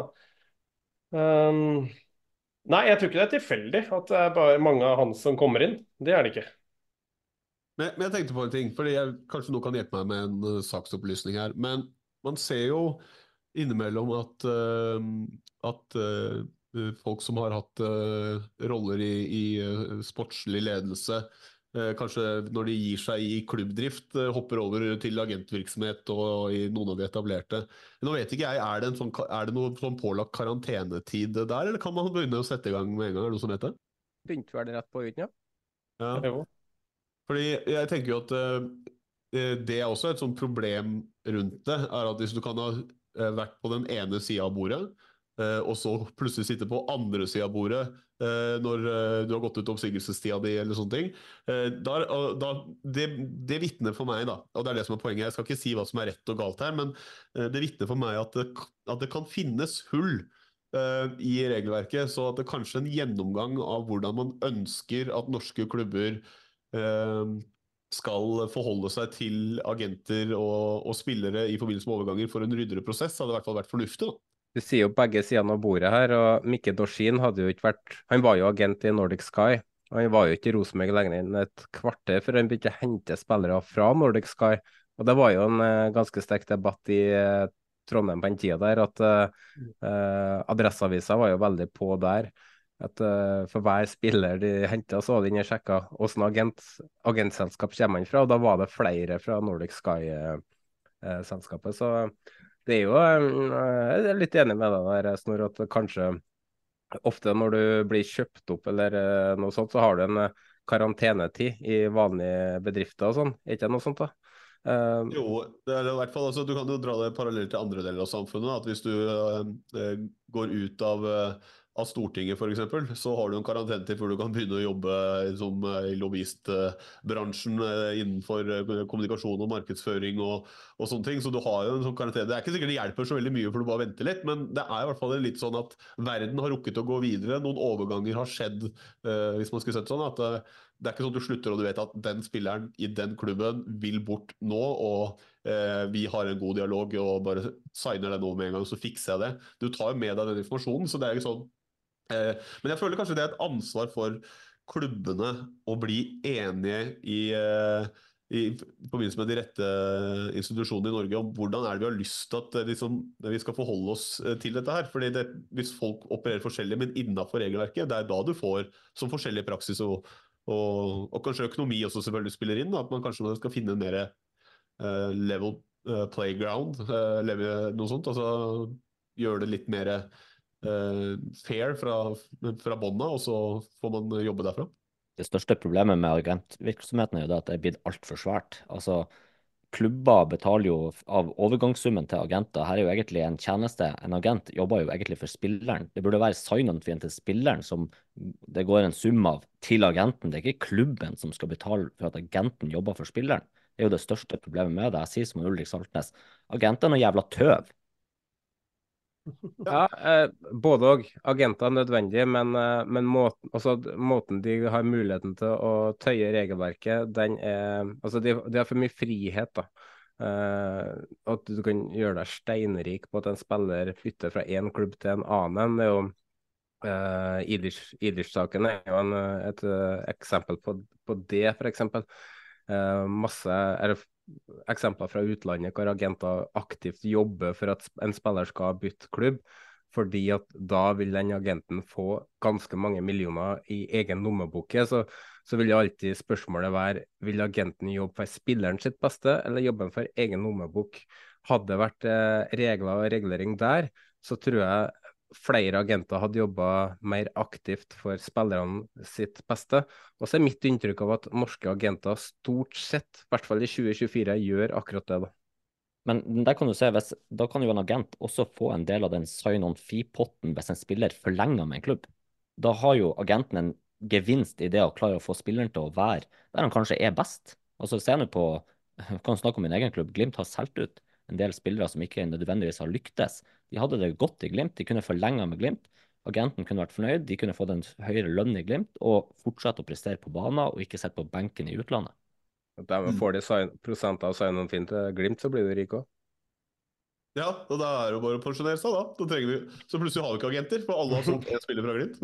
nei, jeg tror ikke det er tilfeldig at det er bare mange av han som kommer inn. Det er det ikke. Men jeg tenkte på en ting, fordi kanskje noen kan hjelpe meg med en saksopplysning her. Men man ser jo innimellom at folk som har hatt roller i sportslig ledelse, kanskje når de gir seg i klubbdrift, hopper over til agentvirksomhet og i noen av de etablerte. Nå vet ikke jeg, er det noe sånn pålagt karantenetid der, eller kan man begynne å sette i gang med en gang? Er det noe som heter? Begynte vel rett på uten, ja. Ja. Fordi jeg tenker jo at det er også et sånt problem rundt det, er at hvis du kan ha vært på den ene siden av bordet, og så plutselig sitte på andre siden av bordet når du har gått ut oppsigelsestida di eller sånne ting, det vitner for meg da, og det er det som er poenget, jeg skal ikke si hva som er rett og galt her, men det vitner for meg at det kan finnes hull i regelverket, så at det kanskje er en gjennomgang av hvordan man ønsker at norske klubber skal forholde seg til agenter og spillere i forbindelse med overganger for en ryddere prosess, hadde i hvert fall vært fornuftig da. Du sier jo begge sidene av bordet her, og Mikke Dorsin hadde jo ikke vært, han var jo agent i Nordic Sky, og han var jo ikke i Rosenborg lenger enn et kvarter før han begynte å hente spillere fra Nordic Sky, og det var jo en ganske sterk debatt i Trondheim på den tida der, at Adresseavisa var jo veldig på der. At for hver spiller de hentet, så var det inn og sjekka hvordan agentselskap kommer man fra, og da var det flere fra Nordic Sky-selskapet. Så det er jo jeg er litt enig med deg der, Snor, at kanskje ofte når du blir kjøpt opp eller noe sånt, så har du en karantenetid i vanlige bedrifter og sånn. Er ikke det noe sånt da? Jo, det er i hvert fall, altså, du kan jo dra det parallelt til andre deler av samfunnet, at hvis du går ut av Stortinget for eksempel, så har du en karantenetid før du kan begynne å jobbe som i lobbyistbransjen innenfor kommunikasjon og markedsføring og sånne ting, så du har jo en sånn karantene. Det er ikke sikkert det hjelper så veldig mye for du bare venter litt, men det er i hvert fall litt sånn at verden har rukket å gå videre, noen overganger har skjedd, hvis man skulle sett sånn, at det er ikke sånn at du slutter og du vet at den spilleren i den klubben vil bort nå, og vi har en god dialog og bare signer det nå med en gang, så fikser jeg det. Du tar jo med deg den informasjonen, så det er ikke sånn. Men jeg føler kanskje det er et ansvar for klubbene å bli enige i forbindelse med de rette institusjonene i Norge om hvordan er det vi har lyst til at liksom, vi skal forholde oss til dette her. Fordi hvis folk opererer forskjellig, men innenfor regelverket, det er da du får som forskjellig praksis og kanskje økonomi også selvfølgelig spiller inn, at man kanskje skal finne en mer level playground, noe sånt, altså gjøre det litt mer fair fra bånda, og så får man jobbe derfra. Det største problemet med agentvirksomheten er jo det at det er blitt alt for svært. Altså, klubber betaler jo av overgangssummen til agenter. Her er jo egentlig en tjeneste. En agent jobber jo egentlig for spilleren. Det burde være sign-on-fien til spilleren som det går en sum av til agenten. Det er ikke klubben som skal betale for at agenten jobber for spilleren. Det er jo det største problemet med det. Jeg sier som Ulrik Saltnes. Agenten er noe jævla tøv. Ja, både og. Agenter er nødvendig, men måten de har muligheten til å tøye regelverket, altså de har for mye frihet da. At du kan gjøre deg steinrik på at en spiller flytter fra en klubb til en annen. Det er jo Ilic-saken er jo et eksempel på det, for eksempel. Eksempler fra utlandet hvor agenter aktivt jobber for at en spiller skal bytte klubb, fordi at da vil den agenten få ganske mange millioner i egen lommeboke, så vil jo alltid spørsmålet være, vil agenten jobbe for spilleren sitt beste, eller jobbe for egen lommebok? Hadde det vært regler og regulering der, så tror jeg flere agenter hadde jobbet mer aktivt for spillerne sitt beste. Og så er mitt inntrykk av at norske agenter stort sett, i hvert fall i 2024, gjør akkurat det da. Men der kan du se, da kan jo en agent også få en del av den sign-on-fee-potten hvis en spiller forlenger med en klubb. Da har jo agenten en gevinst i det å klare å få spilleren til å være der han kanskje er best. Altså se nå på, jeg kan snakke om min egen klubb, Glimt har solgt ut en del spillere som ikke nødvendigvis har lyktes. De hadde det godt i Glimt, de kunne forlenge med Glimt. Agenten kunne vært fornøyd, de kunne fått en høyere lønn i Glimt og fortsette å prestere på banen og ikke sitte på benken i utlandet. Får de prosenter av sign-on-fin til Glimt, så blir du rik også. Ja, og da er det jo bare å pensjonere seg da. Så plutselig har vi ikke agenter, for alle har solgt en spiller fra Glimt.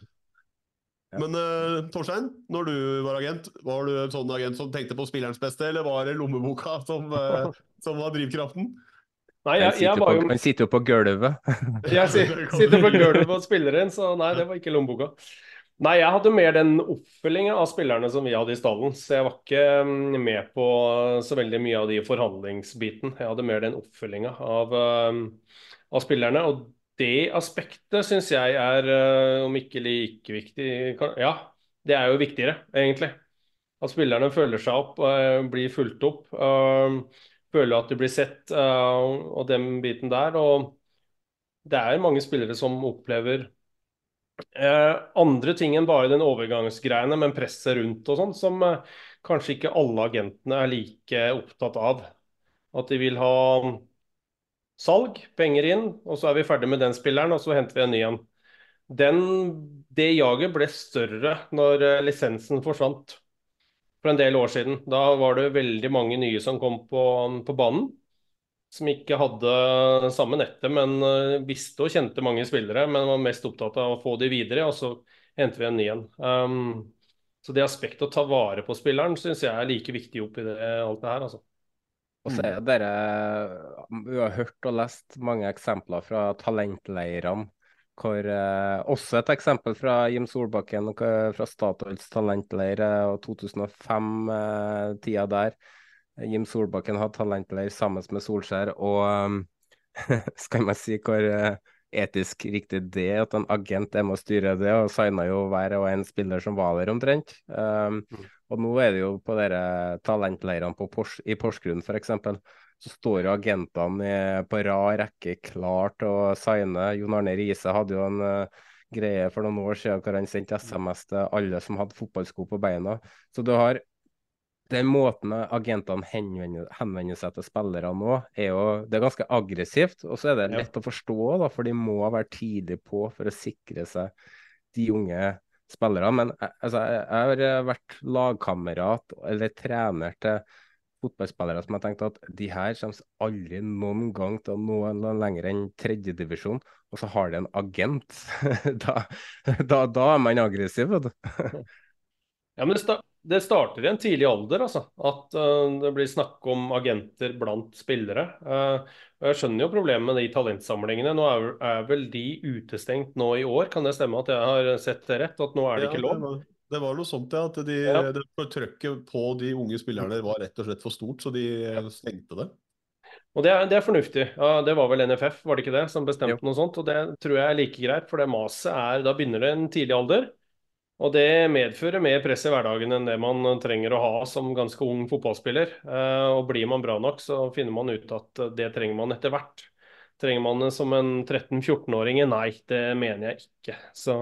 Men Torstein, når du var agent, var du en sånn agent som tenkte på spillerens beste, eller var det lommeboka som var drivkraften? Nei, jeg var jo... Han sitter jo på gulvet. Jeg sitter på gulvet på spilleren, så nei, det var ikke lommeboka. Nei, jeg hadde mer den oppfølgingen av spillerne som vi hadde i stallen, så jeg var ikke med på så veldig mye av de forhandlingsbiten. Jeg hadde mer den oppfølgingen av spillerne, og det aspektet synes jeg er, om ikke like viktig, ja, det er jo viktigere, egentlig. At spillerne føler seg opp, blir fulgt opp, føler at de blir sett, og den biten der, og det er mange spillere som opplever andre ting enn bare den overgangsgreiene, men presset rundt og sånn, som kanskje ikke alle agentene er like opptatt av. At de vil ha salg, penger inn, og så er vi ferdig med den spilleren, og så henter vi en ny en. Det jaget ble større når lisensen forsvant for en del år siden. Da var det veldig mange nye som kom på banen, som ikke hadde samme nettet, men visste og kjente mange spillere, men var mest opptatt av å få de videre, og så henter vi en ny en. Så det aspektet å ta vare på spilleren synes jeg er like viktig oppi alt det her, altså. Og så er det vi har hørt og lest mange eksempler fra talentleirene, hvor også et eksempel fra Jim Solbakken fra Statoils talentleir og 2005-tida der. Jim Solbakken hadde talentleir sammen med Solskjær, og skal man si hvor etisk riktig det er at en agent er med å styre det, og signet jo hver og en spiller som var der omtrent. Og nå er det jo på dere talentleirene i Porsgrunn for eksempel, så står jo agentene på rad rekke klar til å signe. Jon Arne Riise hadde jo en greie for noen år siden hvor han sendte SMS til alle som hadde fotballsko på beina. Så du har den måten agentene henvender seg til spillere nå, det er ganske aggressivt, og så er det lett å forstå, da, for de må være tidlig på for å sikre seg de unge spillerne. Men altså, jeg har vært lagkamerat eller trener til fotballspillere som har tenkt at de her kommer aldri noen gang til å nå lenger enn tredjedivisjon, og så har de en agent. Da er man aggressiv, vet du. Ja, men det starter i en tidlig alder, altså. At det blir snakk om agenter blant spillere. Og jeg skjønner jo problemet med de talentsamlingene. Nå er vel de utestengt nå i år. Kan det stemme at jeg har sett det rett? At nå er det ikke lov? Det var noe sånt, ja. At det trøkket på de unge spillerne var rett og slett for stort, så de stengte det. Og det er fornuftig. Ja, det var vel NFF, var det ikke det, som bestemte noe sånt? Og det tror jeg er like greit, for det maset da begynner det en tidlig alder. Og det medfører mer press i hverdagen enn det man trenger å ha som ganske ung fotballspiller. Og blir man bra nok, så finner man ut at det trenger man etter hvert. Trenger man det som en 13-14-åring? Nei, det mener jeg ikke. Så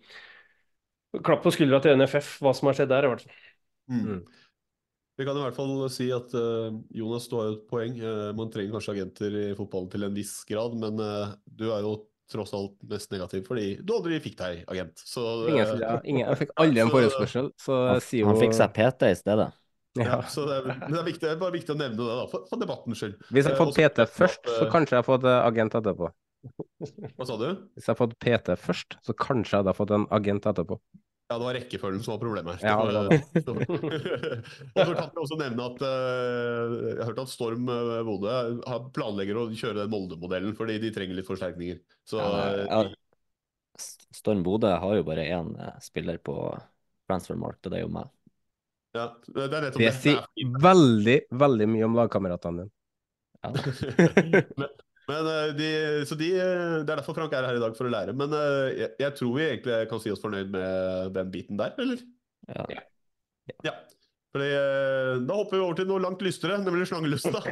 klapp på skuldra til NFF, hva som har skjedd der i hvert fall. Vi kan i hvert fall si at Jonas, du har jo et poeng. Man trenger kanskje agenter i fotballen til en viss grad, men du er jo tross alt mest negativ, fordi du aldri fikk deg agent. Så, jeg fikk aldri en forespørsel. Han fikk seg PT i stedet. Ja, så det er bare viktig å nevne det da, for debattens skyld. Hvis jeg har fått PT først, så kanskje jeg har fått agent etterpå. Hva sa du? Hvis jeg har fått PT først, så kanskje jeg hadde fått en agent etterpå. Ja, det var rekkefølgen som var problemet her. Ja, Og så kan vi også nevne at jeg har hørt at Storm Bodø planlegger å kjøre den Molde-modellen, fordi de trenger litt forsterkninger. Så, Storm Bodø har jo bare én spiller på transfermarkt, og det er jo meg. Ja, det sier veldig, veldig mye om lagkameratene dine. Ja. Men det er derfor Frank er her i dag, for å lære. Men jeg tror vi egentlig kan si oss fornøyd med den biten der, eller? Ja. Fordi, da hopper vi over til noe langt lystere, nemlig slangeløst, da,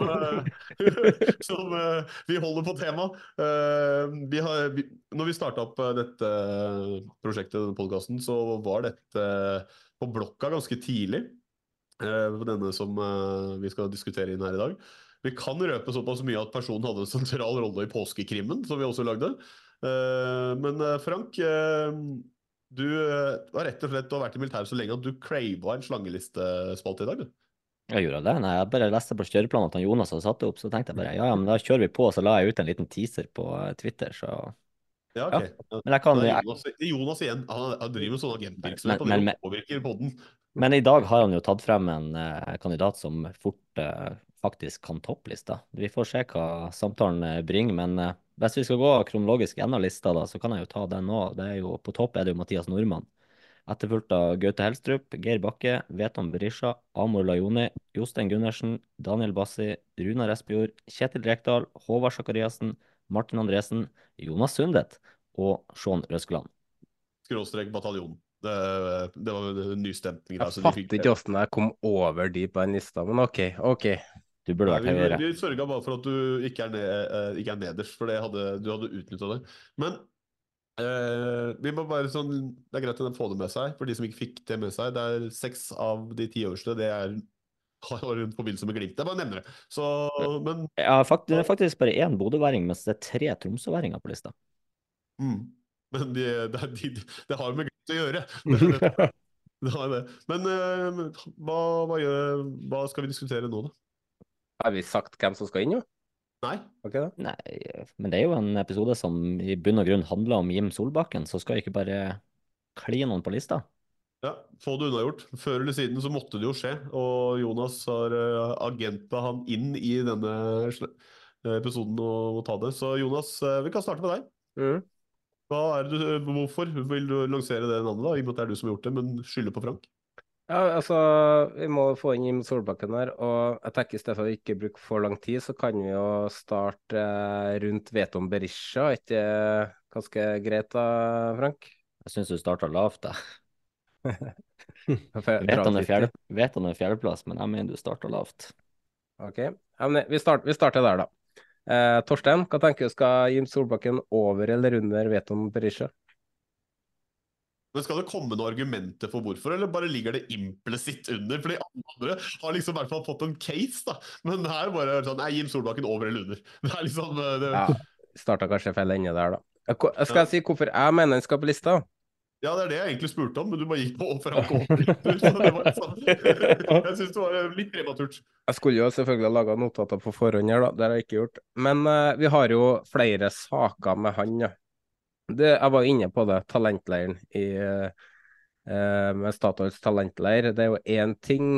som vi holder på tema. Når vi startet opp dette prosjektet, denne podcasten, så var dette på blokka ganske tidlig, på denne som vi skal diskutere inn her i dag. Vi kan røpe såpass mye at personen hadde en sentral rolle i påskekrimmen, som vi også lagde. Men Frank, du har rett og slett vært i militæret så lenge at du crava en slangelistespalte i dag, du. Jeg gjorde det. Nei, jeg bare leste på kjøreplanen at Jonas hadde satt det opp, så tenkte jeg bare, ja, men da kjører vi på, så la jeg ut en liten teaser på Twitter, så... Ja, ok. Ja. Men jeg kan... Jonas igjen, han driver med sånn agentvirksomhet, og det påvirker podden. Men i dag har han jo tatt frem en kandidat som fort faktisk kan topplista. Vi får se hva samtalen bringer, men hvis vi skal gå kronologisk gjennom lista da, så kan jeg jo ta den nå. På topp er det jo Mathias Nordmann. Etterfulgt av Gaute Helstrup, Geir Bakke, Veton Berisha, Amor Lajoni, Jostein Gundersen, Daniel Bassi, Runar Espejord, Kjetil Rekdal, Håvard Sakariassen, Martin Andresen, Jonas Sundet og Sean Røskeland. Skråstrek bataljon. Det var en nystemt greie. Jeg fatter ikke hvordan jeg kom over de på en lista, men ok. Du burde vært høyere. Vi sørget bare for at du ikke er nederst, for du hadde utnyttet det. Men vi må bare sånn, det er greit å få det med seg, for de som ikke fikk det med seg. Det er 6 av de 10 øverste, det har en forbindelse med Glimt. Jeg bare nevner det. Så, men... Ja, det er faktisk bare 1 bodøværing, mens det er 3 tromsøværinger på lista. Men det har med Glimt å gjøre. Det har det. Men hva skal vi diskutere nå, da? Har vi sagt hvem som skal inn, jo? Nei. Okay, da. Nei, men det er jo en episode som i bunn og grunn handler om Jim Solbakken, så skal jeg ikke bare kline noen på lista. Ja, få det unnagjort. Før eller siden så måtte det jo skje, og Jonas har agenta han inn i denne episoden og må ta det. Så Jonas, vi kan starte med deg. Mm. Hvorfor vil du lansere det navnet da, i og med at det er du som har gjort det, men skylder på Frank? Ja, altså, vi må få inn Jim Solbakken her, og jeg tenker i stedet for å ikke bruke for lang tid, så kan vi jo starte rundt Veton Berisha. Er ikke det ganske greit da, Frank? Jeg synes du startet lavt, da. For Jeg vet dra han er litt i. vet han er fjerdeplass, men jeg mener du startet lavt. Ok, ja, men vi starter der da. Torstein, hva tenker du, skal Jim Solbakken over eller under Veton Berisha? Men skal det komme noen argumenter for hvorfor, eller bare ligger det implisitt under? Fordi alle andre har liksom i hvert fall fått en case, da. Men her bare sånn, nei, Jim Solbakken over eller under. Det er liksom Ja, startet kanskje feil ende der da. Skal jeg si hvorfor jeg mener den skal på lista? Ja, det er det jeg egentlig spurte om, men du bare gikk på Frank over. Så det var sånn. Jeg synes det var litt prematurt. Jeg skulle jo selvfølgelig ha laget notater på forhånd her da, det har jeg ikke gjort. Men vi har jo flere saker med han, ja. Jeg var inne på det, talentleiren med Statoils talentleir. Det er jo en ting.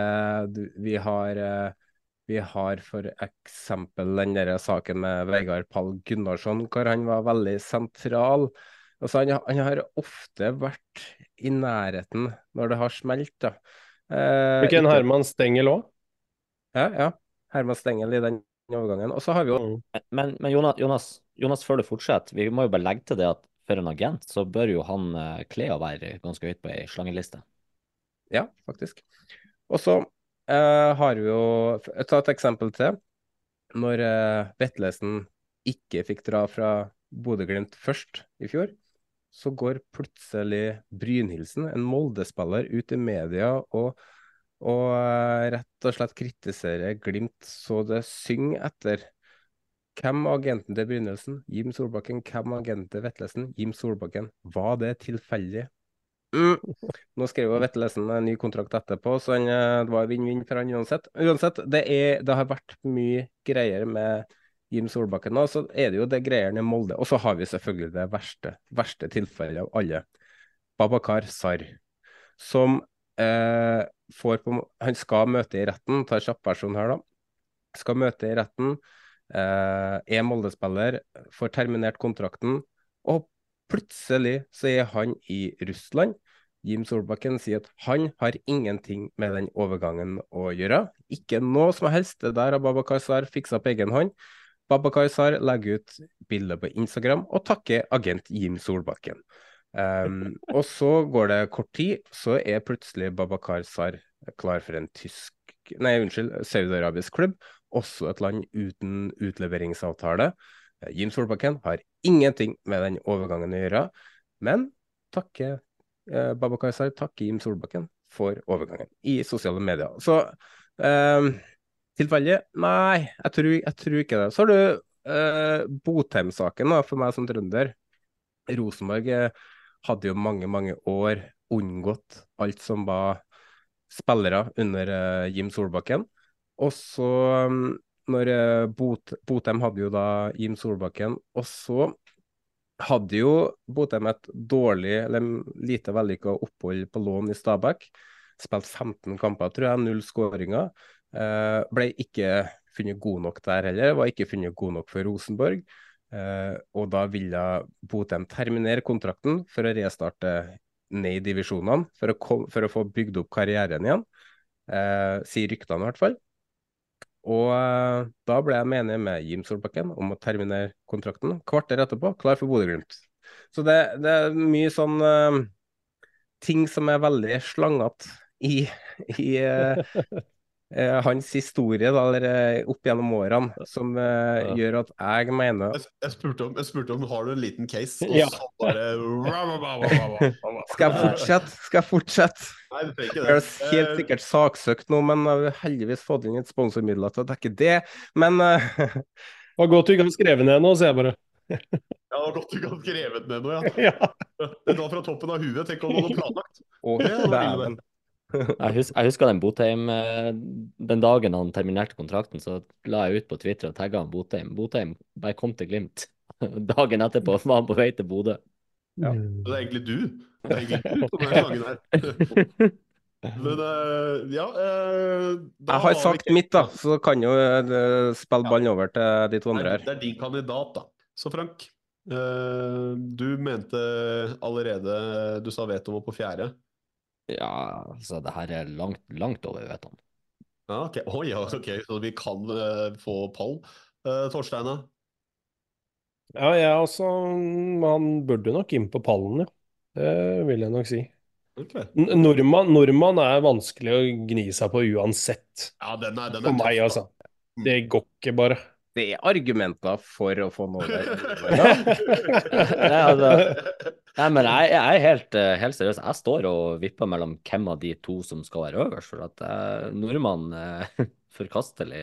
Vi har for eksempel den der saken med Vegard Pall Gunnarsson, hvor han var veldig sentral. Altså, han har ofte vært i nærheten når det har smelt, da. Ikke en Ikke- Herman Stengel også? Ja. Herman Stengel i den overgangen. Og så har vi jo Men Jonas, før du fortsetter, vi må jo bare legge til det at for en agent så bør jo han kle å være ganske høyt på ei slangeliste. Ja, faktisk. Og så har vi jo ta et eksempel til. Når Vetlesen ikke fikk dra fra Bodø/Glimt først i fjor, så går plutselig Brynhildsen, en Molde-spiller, ut i media og rett og slett kritiserer Glimt så det synger etter. Hvem var agenten til Brynhildsen? Jim Solbakken. Hvem var agenten til Vetlesen? Jim Solbakken. Var det tilfeldig? Nå skrev jo Vetlesen en ny kontrakt etterpå, så det var vinn-vinn for han uansett. Uansett, det har vært mye greier med Jim Solbakken nå, så er det jo det greierne i Molde. Og så har vi selvfølgelig det verste tilfellet av alle. Babakar Sarr, som han skal møte i retten, ta kjapp versjon her da, skal møte i retten, er Molde-spiller, får terminert kontrakten, og plutselig så er han i Russland. Jim Solbakken sier at han har ingenting med den overgangen å gjøre. Ikke noe som helst. Det der har Babakar Sarr fiksa på egen hånd. Babakar Sarr legger ut bilder på Instagram og takker agent Jim Solbakken. Og så går det kort tid, så er plutselig Babakar Sarr klar for en saudi-arabisk klubb, også et land uten utleveringsavtale. Jim Solbakken har ingenting med den overgangen å gjøre, men Babakar Sarr takker Jim Solbakken for overgangen i sosiale medier. Så tilfeldig? Nei, jeg tror ikke det. Så har du Botheim-saken da, for meg som trønder. Rosenborg hadde jo mange år unngått alt som var spillere under Jim Solbakken. Og så når Botheim hadde jo da Jim Solbakken, og så hadde jo Botheim et dårlig eller lite vellykket opphold på lån i Stabæk. Spilt 15 kamper, tror jeg, 0 skåringer. Ble ikke funnet god nok der heller, var ikke funnet god nok for Rosenborg. Og da ville Botheim terminere kontrakten for å restarte ned i divisjonene, for å få bygd opp karrieren igjen, sier ryktene i hvert fall. Og da ble jeg menig med Jim Solbakken om å terminere kontrakten. Kvarter etterpå, klar for Bodø/Glimt. Så det er mye sånn ting som er veldig slangete i hans historie da, eller opp gjennom årene, som gjør at jeg mener Jeg spurte om har du en liten case, og Ja. så bare Skal jeg fortsette? Nei, du trenger Jeg ikke er det. helt sikkert saksøkt nå, men jeg har heldigvis fått inn et sponsormidler til å dekke det. Men Det var godt du ikke har skrevet ned nå, sier jeg bare. Ja, det var godt du ikke hadde skrevet ned noe, ja. Ja. Det var fra toppen av huet. Tenk om du hadde planlagt. å, Det hadde vært dæven. Jeg husker den Botheim, den dagen han terminerte kontrakten, så la jeg ut på Twitter og tagget han Botheim. Botheim bare kom til Glimt. Dagen etterpå var han på vei til Bodø. Ja. Det er egentlig du. Det er egentlig på den sangen her. Men da Jeg har har vi sagt mitt, da, så kan jo spille Ja. ballen over til de to andre her. Det er din kandidat, da. Så Frank, du mente allerede Du sa Veton var på 4. Ja, altså, det her er langt, langt over, vet han. Ja, ok. Oi, ja, ok, så vi kan få pall. Torstein, da? Ja, jeg også. Han burde nok inn på pallen, ja. Det vil jeg nok si. Ok. Nordmann er vanskelig å gni seg på uansett. Ja, den er For meg, tøff, da. altså. Det går ikke bare. Det er argumenter for å få noe der. Nei, altså, nei, men jeg er helt seriøs. Jeg står og vipper mellom hvem av de to som skal være øverst. For at nordmann forkastelig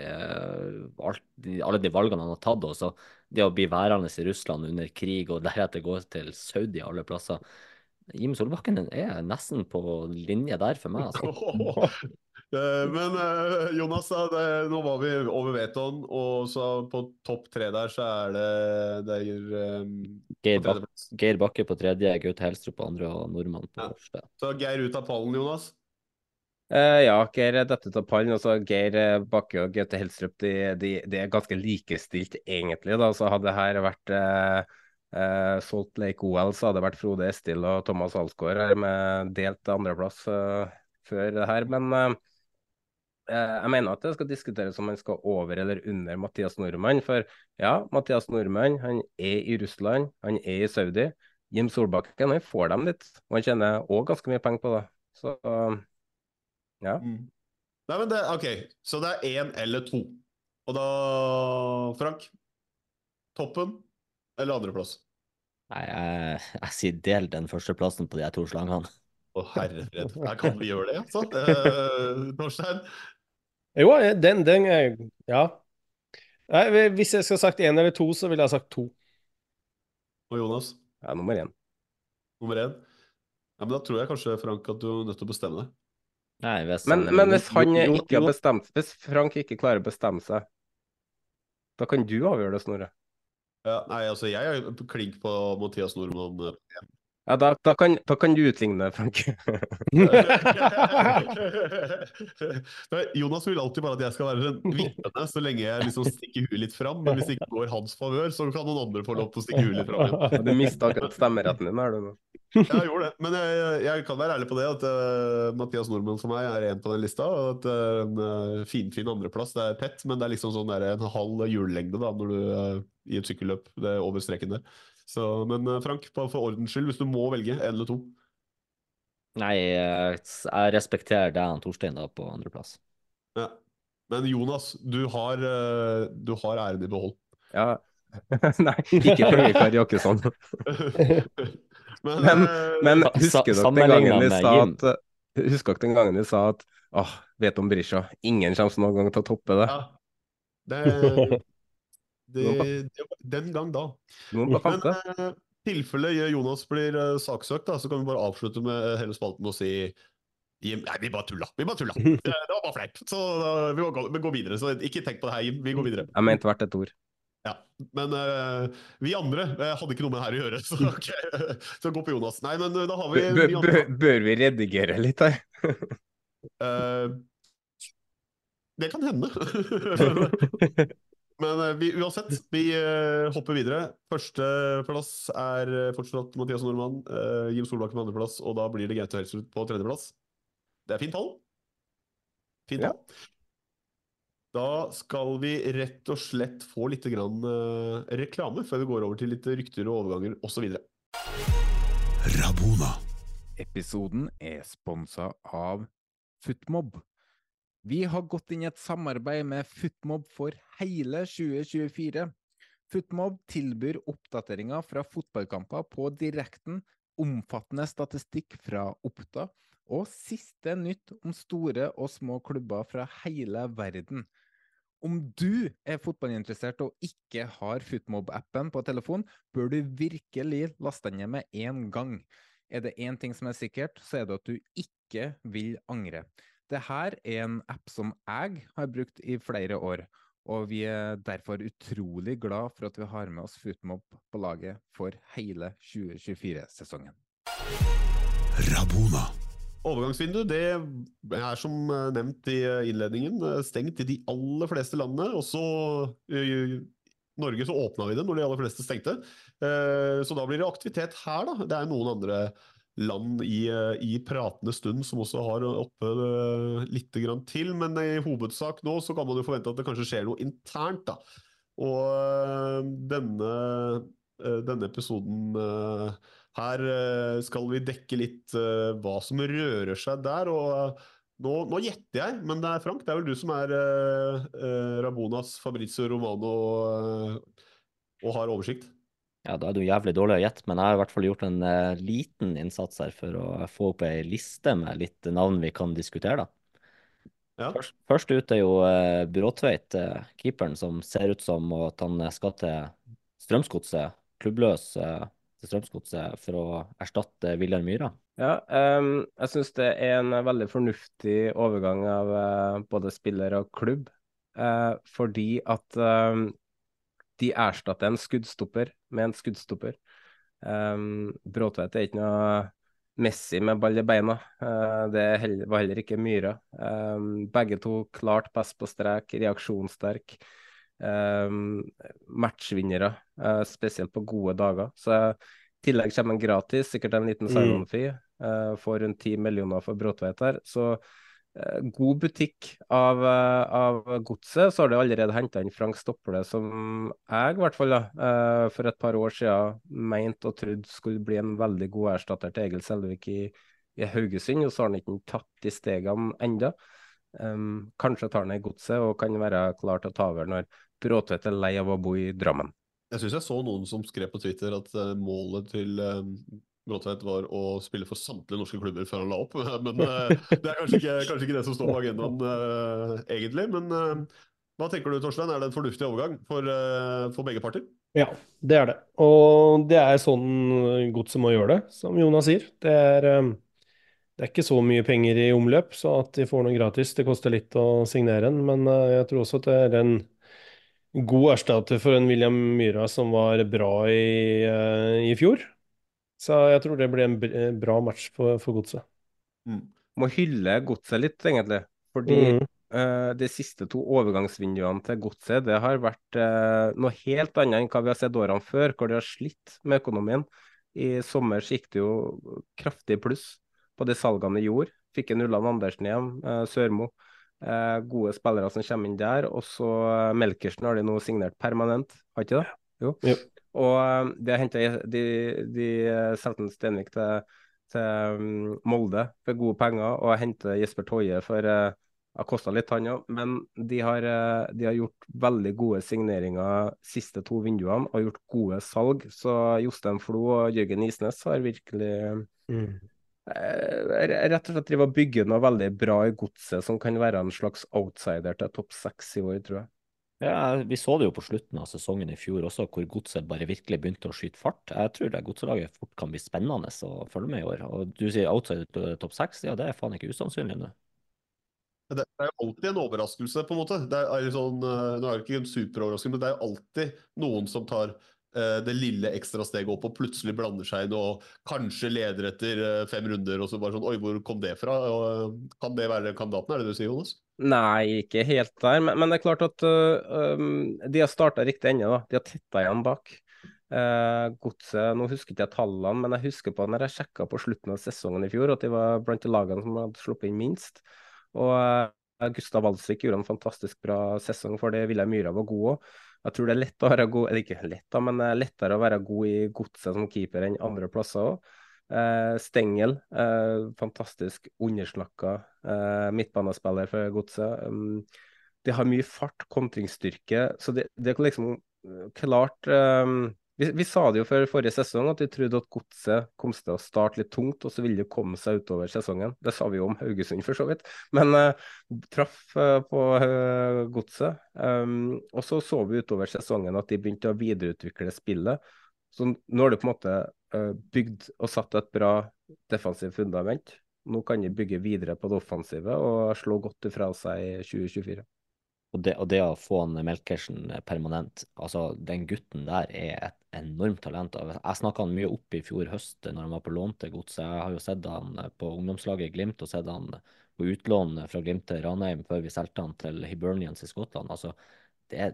alle de valgene han har tatt. Og så det å bli værende i Russland under krig og deretter gå til Saudi alle plasser. Jim Solbakken er nesten på linje der for meg, altså. Men Jonas, nå var vi over Veton, og så på topp 3 der så er det på tredjeplass. Geir Bakke på 3., Gaute Helstrup på 2. og nordmann på 1. Så Geir ut av pallen, Jonas? Ja, Geir er dette av pallen. Altså, Geir Bakke og Gaute Helstrup de er ganske likestilt, egentlig. Da. Så hadde det her vært Salt Lake OL, så hadde det vært Frode Estil og Thomas Alsgaard her med delt andreplass før det her. Men jeg mener at det skal diskuteres om man skal over eller under Mathias Nordmann. For ja, Mathias Nordmann, han er i Russland, han er i Saudi. Jim Solbakken, han får dem litt. Og han tjener også ganske mye penger på det. Så ja. Nei, men ok, så det er 1 eller 2. Og da, Frank? Toppen eller andreplass? Nei, jeg sier del den førsteplassen på de 2 slangene. Å, herrefred. Her kan vi gjøre det, altså. Torstein? Jo, ja. Nei, hvis jeg skal ha sagt 1 eller 2, så ville jeg ha sagt 2. Og Jonas? Ja, nummer 1. Nummer 1? Ja, men da tror jeg kanskje, Frank, at du er nødt til å bestemme det. Nei, men hvis han ikke har bestemt, hvis Frank ikke klarer å bestemme seg, da kan du avgjøre det, Snorre. Ja, nei, altså jeg er klink på Mathias Nordmann. Ja, da kan du utligne, Frank. Jonas vil alltid bare at jeg skal være vippende så lenge jeg liksom stikker huet litt fram, men hvis det ikke går hans favør, så kan noen andre få lov til å stikke huet litt fram igjen. Du mistet akkurat stemmeretten din, er du nå? Jeg gjorde det, men jeg kan være ærlig på det at Mathias Nordmann for meg er en på den lista, og at en fin andreplass, det er tett, men det er liksom sånn der en halv hjulelengde da, når du i et sykkelløp, det er over streken der. Så, men Frank, bare for ordens skyld, hvis du må velge 1 eller 2. Nei, jeg respekterer deg, Torstein, da, på 2. plass. Ja. Men Jonas, du har æren i behold. Ja. Nei, ikke Torgeir Kari Åkesson. Men husker dere den gangen vi sa at Veton Berisha, ingen sjanse noen gang til å toppe det? Ja, den gang da. Noen på kante. Men tilfelle Jonas blir saksøkt, da, så kan vi bare avslutte med hele spalten og si nei, vi bare tulla. Det var bare fleip. Så vi går videre. Så ikke tenk på det her, Jim. Vi går videre. Jeg mente hvert et ord. Ja, men vi andre hadde ikke noe med det her å gjøre, så, okay. Så gå på Jonas. Nei, men da har vi Bør vi redigere litt her? Det kan hende. Men uansett, vi hopper videre. Førsteplass er fortsatt Mathias Nordmann, Jim Solbakken på 2. plass, og da blir det Gaute Helstrup på 3. plass. Det er fint tall. Fint tall. Ja. Da skal vi rett og slett få litt reklame før vi går over til litt rykter og overganger og så videre. Rabona. Episoden er sponset av Footmob. Vi har gått inn i et samarbeid med Footmob for hele 2024. Footmob tilbyr oppdateringer fra fotballkamper på direkten, omfattende statistikk fra Opta, og siste nytt om store og små klubber fra hele verden. Om du er fotballinteressert og ikke har Footmob-appen på telefon, bør du virkelig laste den ned med en gang. Er det en ting som er sikkert, så er det at du ikke vil angre. Dette er en app som jeg har brukt i flere år, og vi er derfor utrolig glad for at vi har med oss Footmob på laget for hele 2024-sesongen. Rabona. Overgangsvindu, det er som nevnt i innledningen, stengt i de aller fleste landene. Også i Norge så åpnet vi det når de aller fleste stengte. Så da blir det aktivitet her da. Det er noen andre land i pratende stund som også har oppe litt grann til, men i hovedsak nå så kan man jo forvente at det kanskje skjer noe internt da. Og denne episoden her skal vi dekke litt hva som rører seg der, og nå gjetter jeg, men det er Frank, det er vel du som er Rabonas Fabrizio Romano og har oversikt. Ja, da er det jo jævlig dårlig å gjette, men jeg har i hvert fall gjort en liten innsats her for å få opp ei liste med litt navn vi kan diskutere, da. Ja. Først ut er jo Bråtveit, keeperen, som ser ut som at han skal til Strømsgodset, klubbløs til Strømsgodset for å erstatte Viljar Myhra. Ja, jeg synes det er en veldig fornuftig overgang av både spiller og klubb, fordi at de erstatter en skuddstopper med en skuddstopper. Bråtveit er ikke noe Messi med ball i beina. Det var heller ikke Myhra. Begge to klart best på strek, reaksjonssterk. Matchvinnere, spesielt på gode dager. Så i tillegg kommer en gratis, sikkert en liten sign-on-fee. Får rundt 10 millioner for Bråtveit her. Så god butikk av godset, så har det allerede hentet inn Frank Stopple, som jeg i hvert fall for et par år siden mente og trodde skulle bli en veldig god erstatter til Egil Selvik i Haugesund, og så har han ikke tatt de stegene enda. Kanskje tar han i godset og kan være klar til å ta over når Bråtveit er lei av å bo i Drammen. Jeg synes jeg så noen som skrev på Twitter at målet til Bråtveit var å spille for samtlige norske klubber før han la opp, men det er kanskje ikke det som står på agendaen egentlig, men hva tenker du, Torstein? Er det en fornuftig overgang for begge parter? Ja, det er det. Og det er sånn Godset må gjøre det, som Jonas sier. Det er ikke så mye penger i omløp, så at de får noe gratis, det koster litt å signere en, men jeg tror også at det er en god erstatter for en William Myhra som var bra i fjor. Så jeg tror det blir en bra match for Godset. Må hylle Godset litt, egentlig. Fordi de siste 2 overgangsvinduene til Godset, det har vært noe helt annet enn hva vi har sett årene før, hvor de har slitt med økonomien. I sommer gikk det jo kraftig pluss på de salgene de gjorde. Fikk en Ulland Andersen hjem, Sørmo. Gode spillere som kommer inn der. Og så Melkersen har de nå signert permanent, har ikke det? Jo. Og de har hentet de solgte Stenvik til Molde for gode penger, og hentet Jesper Toje for har kostet litt han også, men de har gjort veldig gode signeringer siste 2 vinduene, og gjort gode salg, så Jostein Flo og Jørgen Isnes har virkelig rett og slett driver å bygge noe veldig bra i Godset, som kan være en slags outsider til topp 6 i år, tror jeg. Ja, vi så det jo på slutten av sesongen i fjor også, hvor Godset bare virkelig begynte å skyte fart. Jeg tror det Godselaget fort kan bli spennende å følge med i år. Og du sier outside topp 6, ja, det er faen ikke usannsynlig nå. Det er jo alltid en overraskelse, på en måte. Det er sånn, nå er det ikke en superoverraskelse, men det er jo alltid noen som tar det lille ekstra steget opp og plutselig blander seg inn og kanskje leder etter 5 runder, og så bare sånn, oi, hvor kom det fra? Og kan det være kandidaten, er det du sier, Jonas? Nei, ikke helt der, men det er klart at de har startet riktig ende da. De har tettet igjen bak. Godset, nå husker ikke jeg tallene, men jeg husker på når jeg sjekket på slutten av sesongen i fjor, at de var blant de lagene som hadde sluppet inn minst. Og Gustav Walsvik gjorde en fantastisk bra sesong, for det Viljar Myhra var god også. Jeg tror det er lett å være god, eller ikke lett da, men lettere å være god i Godset som keeper enn andre plasser også. Stengel, fantastisk undersnakka midtbanespiller for Godset. De har mye fart, kontringsstyrke, så det er liksom klart vi sa det jo før forrige sesong at vi trodde at Godset kom til å starte litt tungt, og så ville de komme seg utover sesongen. Det sa vi jo om Haugesund for så vidt, men traff på Godset. Og så vi utover sesongen at de begynte å videreutvikle spillet. Så nå har de på en måte bygd og satt et bra defensivt fundament. Nå kan de bygge videre på det offensive og slå godt ifra seg i 2024. Og det å få han Melkersen permanent, altså den gutten der er et enormt talent. Jeg snakket han mye opp i fjor høst når han var på lån til Godset. Jeg har jo sett han på ungdomslaget i Glimt, og sett han på utlån fra Glimt til Ranheim før vi solgte han til Hibernians i Skottland. Altså, det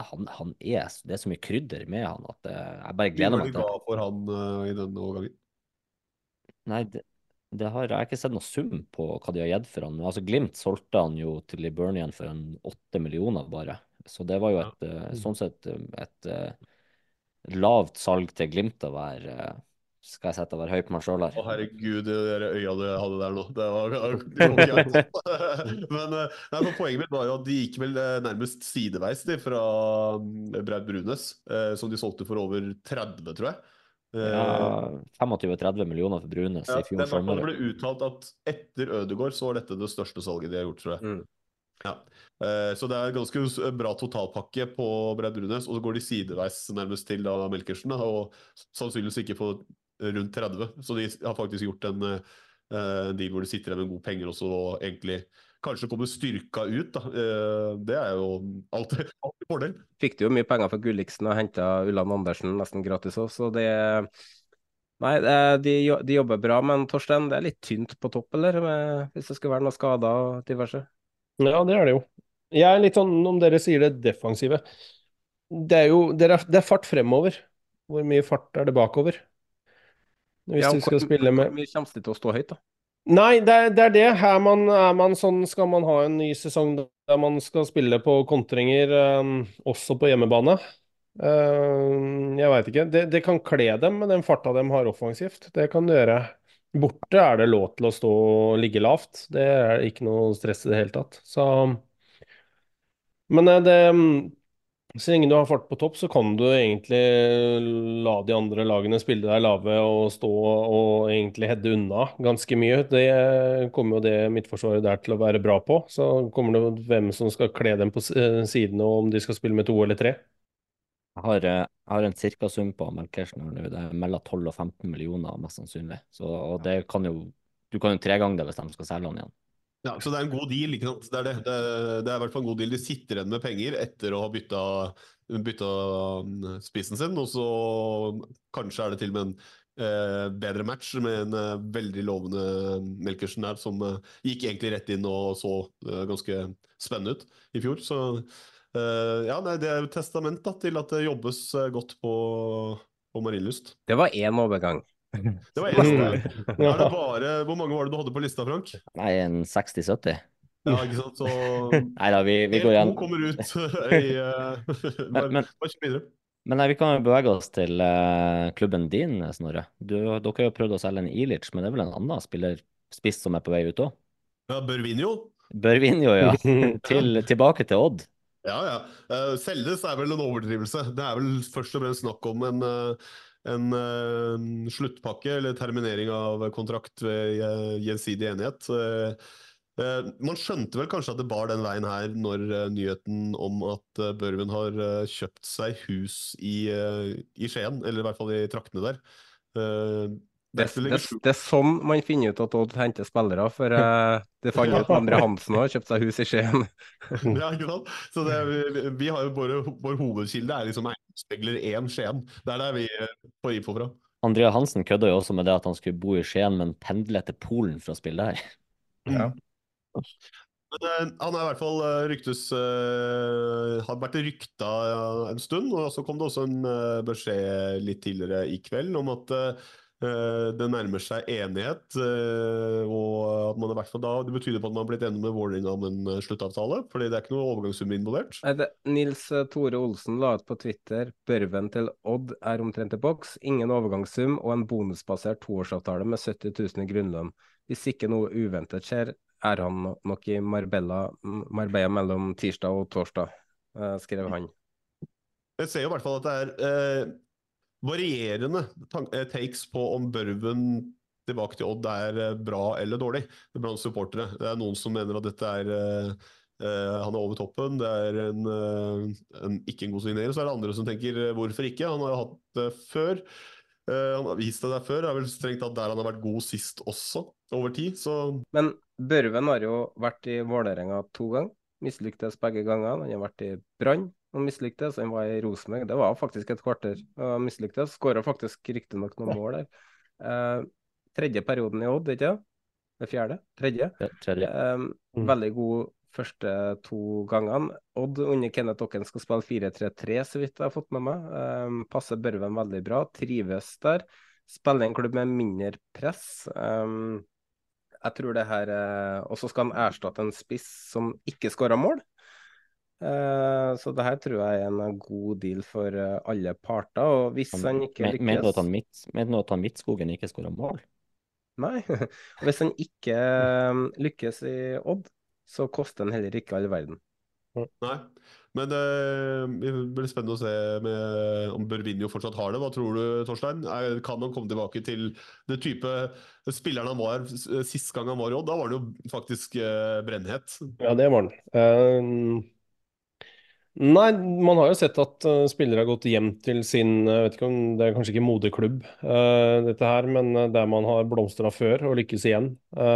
er så mye krydder med han at jeg bare Hvor gleder mye meg de ga til. for han i denne overgangen? Nei, det har jeg ikke sett noe sum på hva de har gitt for han. Altså, Glimt solgte han jo til Hibernian for 8 millioner bare. Så det var jo sånn sett et lavt salg til Glimt å være skal jeg sette å være høy på meg sjøl her. Å herregud, de der øya du hadde der nå. Det går ikke an. Men nei, for poenget mitt var jo at de gikk vel nærmest sideveis fra Braut Brunes, som de solgte for over 30, tror jeg. Ja, 25-30 millioner for Brunes Ja, i fjor det sommer. ble uttalt at etter Ødegaard så var dette det største salget de har gjort, tror jeg. Ja. Så det er ganske bra totalpakke på Braut Brunes, og så går de sideveis nærmest til da Melkersen, og sannsynligvis ikke på rundt 30. Så de har faktisk gjort en deal hvor de sitter igjen med gode penger også, og egentlig kanskje kommer styrka ut. Da. Det er jo alltid fordel. Fikk du jo mye penger for Gulliksen og hentet Ulland Andersen nesten gratis også, så det... Nei, de jobber bra, men Torstein, det er litt tynt på topp, eller? Hvis det skal være noe skader og diverse. Ja, det er det jo. Jeg er litt sånn, om dere sier det defensive, det er fart fremover. Hvor mye fart er det bakover? Hvis Ja, du skal spille hvor med... mye kommer det til å stå høyt, da? Nei, det er det. Er man sånn, skal man ha en ny sesong der man skal spille på kontringer, også på hjemmebane? Jeg veit ikke. Det kan kle dem med den farta de har offensivt. Det kan det gjøre. Borte er det lov til å stå og ligge lavt. Det er ikke noe stress i det hele tatt. Så, men så lenge du har fart på topp, så kan du egentlig la de andre lagene spille deg lave og stå og egentlig heade unna ganske mye. Det kommer jo det midtforsvaret der til å være bra på. Så kommer det hvem som skal kle dem på sidene, og om de skal spille med 2 eller 3. Jeg har en cirkasum på Melkersen her nå. Det er mellom 12 og 15 millioner, mest sannsynlig. Så, og det kan jo, du kan jo tregange det hvis de skal selge han igjen. Ja, så det er en god deal, ikke sant? Det er det. Det er i hvert fall en god deal. De sitter igjen med penger etter å ha bytta spissen sin, og så kanskje er det til og med en bedre match med en veldig lovende Melkersen her, som gikk egentlig rett inn og så ganske spennende ut i fjor. Så ja, nei, det er jo testament da, til at det jobbes godt på Marienlyst. Det var én overgang. Det var eneste. Er det bare, hvor mange var det du hadde på lista, Frank? Nei, en 60-70. Ja, ikke sant, så... Neida, vi går igjen. 1-2 kommer ut i... Bare kjør videre. Men nei, vi kan jo bevege oss til klubben din, Snorre. Dere har jo prøvd å selge en Ilic, men det er vel en annen spiss som er på vei ut også? Ja, Børvinho. Børvinho, ja. Tilbake til Odd. Ja, ja. Selges er vel en overdrivelse. Det er vel først og fremst snakk om en sluttpakke eller terminering av kontrakt ved gjensidig enighet. Man skjønte vel kanskje at det bar den veien her når nyheten om at Børven har kjøpt seg hus i Skien, eller i hvert fall i traktene der. Det er sånn man finner ut at Odd henter spillere, for det fant ut André Hansen også, kjøpt seg hus i Skien. Ja, ikke sant? Så vi har jo vår hovedkilde er liksom eiendomsmegler 1 Skien. Det er der vi får info fra. Andrea Hansen kødde jo også med det at han skulle bo i Skien, men pendle til Polen for å spille der. Ja. Men han er i hvert fall har vært rykta en stund, og så kom det også en beskjed litt tidligere i kveld om at det nærmer seg enighet, og at man i hvert fall da, det betyder på at man har blitt enig med Vålerenga om en sluttavtale, fordi det er ikke noe overgangssum involvert. Nils Tore Olsen la ut på Twitter: Børven til Odd er omtrent i boks, ingen overgangssum og en bonusbasert 2-årsavtale med 70 000 i grunnlønn. Hvis ikke noe uventet skjer, er han nok i Marbella mellom tirsdag og torsdag, skrev han. Jeg ser jo i hvert fall at det er varierende takes på om Børven tilbake til Odd er bra eller dårlig blant supportere. Det er noen som mener at dette han er over toppen, det er ikke en god signering, så er det andre som tenker hvorfor ikke, han har jo hatt det før. Han har vist det der før, det er vel strengt tatt der han har vært god sist også, over tid. Så... Men Børven har jo vært i Vålerenga 2 ganger, mislyktes begge gangene. Han har vært i Brann og mislyktes. Han var i Rosenborg, det var faktisk et kvarter og mislyktes. Skåret faktisk riktignok noen mål der. Tredje perioden i Odd, ikke det? Det fjerde? Tredje? Tredje. Veldig god første 2 gangene. Odd under Kenneth Okken skal spille 4-3-3, så vidt jeg har fått med meg. Passer Børven veldig bra, trives der. Spiller en klubb med mindre press. Jeg tror det her Og så skal han erstatte en spiss som ikke skårer mål. Så det her tror jeg er en god deal for alle parter. Og hvis han ikke Mener du lykkes at han Midtskogen ikke skårer mål? Nei. Og hvis han ikke lykkes i Odd, så koster han heller ikke all verden. Nei, men det blir spennende å se om Børvinho fortsatt har det. Hva tror du, Torstein? Kan han komme tilbake til det type spilleren han var sist gang han var i Odd? Da var han jo faktisk brennhet. Ja, det var den. Nei, man har jo sett at spillere har gått hjem til sin, jeg vet ikke om det er kanskje ikke moderklubb, dette her, men der man har blomstret før og lykkes igjen.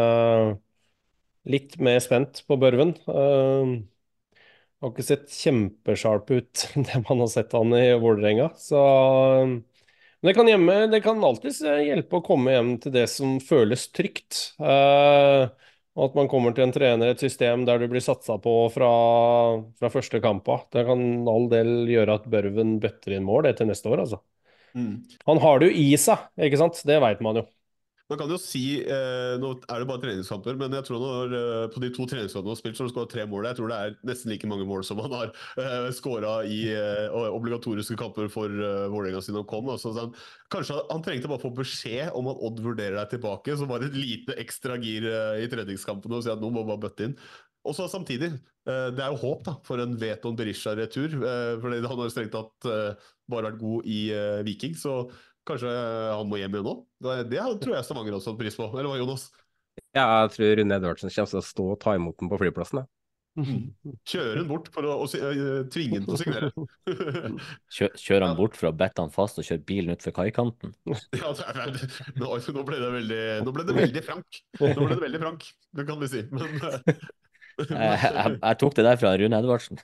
Litt mer spent på Børven. Har ikke sett kjempesharp ut det man har sett han i Vålerenga. Så men det kan alltid hjelpe å komme hjem til det som føles trygt. Og at man kommer til en trener, et system der du blir satsa på fra første kamp av. Det kan all del gjøre at Børven bøtter inn mål til neste år, altså. Han har det jo i seg, ikke sant? Det vet man jo. Man kan jo si, nå er det bare treningskamper, men jeg tror på de 2 treningskampene han har spilt, så har han skåret 3 mål. Jeg tror det er nesten like mange mål som han har skåret i obligatoriske kamper for Vålerenga siden han kom. Altså, kanskje han trengte bare få beskjed om at Odd vurderer deg tilbake, så bare et lite ekstra gir i treningskampene og si at nå må bare bøtte inn. Og så samtidig, det er jo håp da, for en Veton Berisha-retur, for han har jo strengt tatt bare vært god i Viking, så kanskje han må hjem igjen nå? Det tror jeg Stavanger også har pris på. Eller hva, Jonas? Ja, jeg tror Rune Edvardsen kommer til å stå og ta imot den på flyplassen. Kjøre den bort for å tvinge den til å signere. Kjøre han bort for å bette han fast og kjøre bilen ut for kaikanten? Ja, nå ble det veldig frank. Nå ble det veldig frank, det kan vi si. Men, jeg tok det der fra Rune Edvardsen.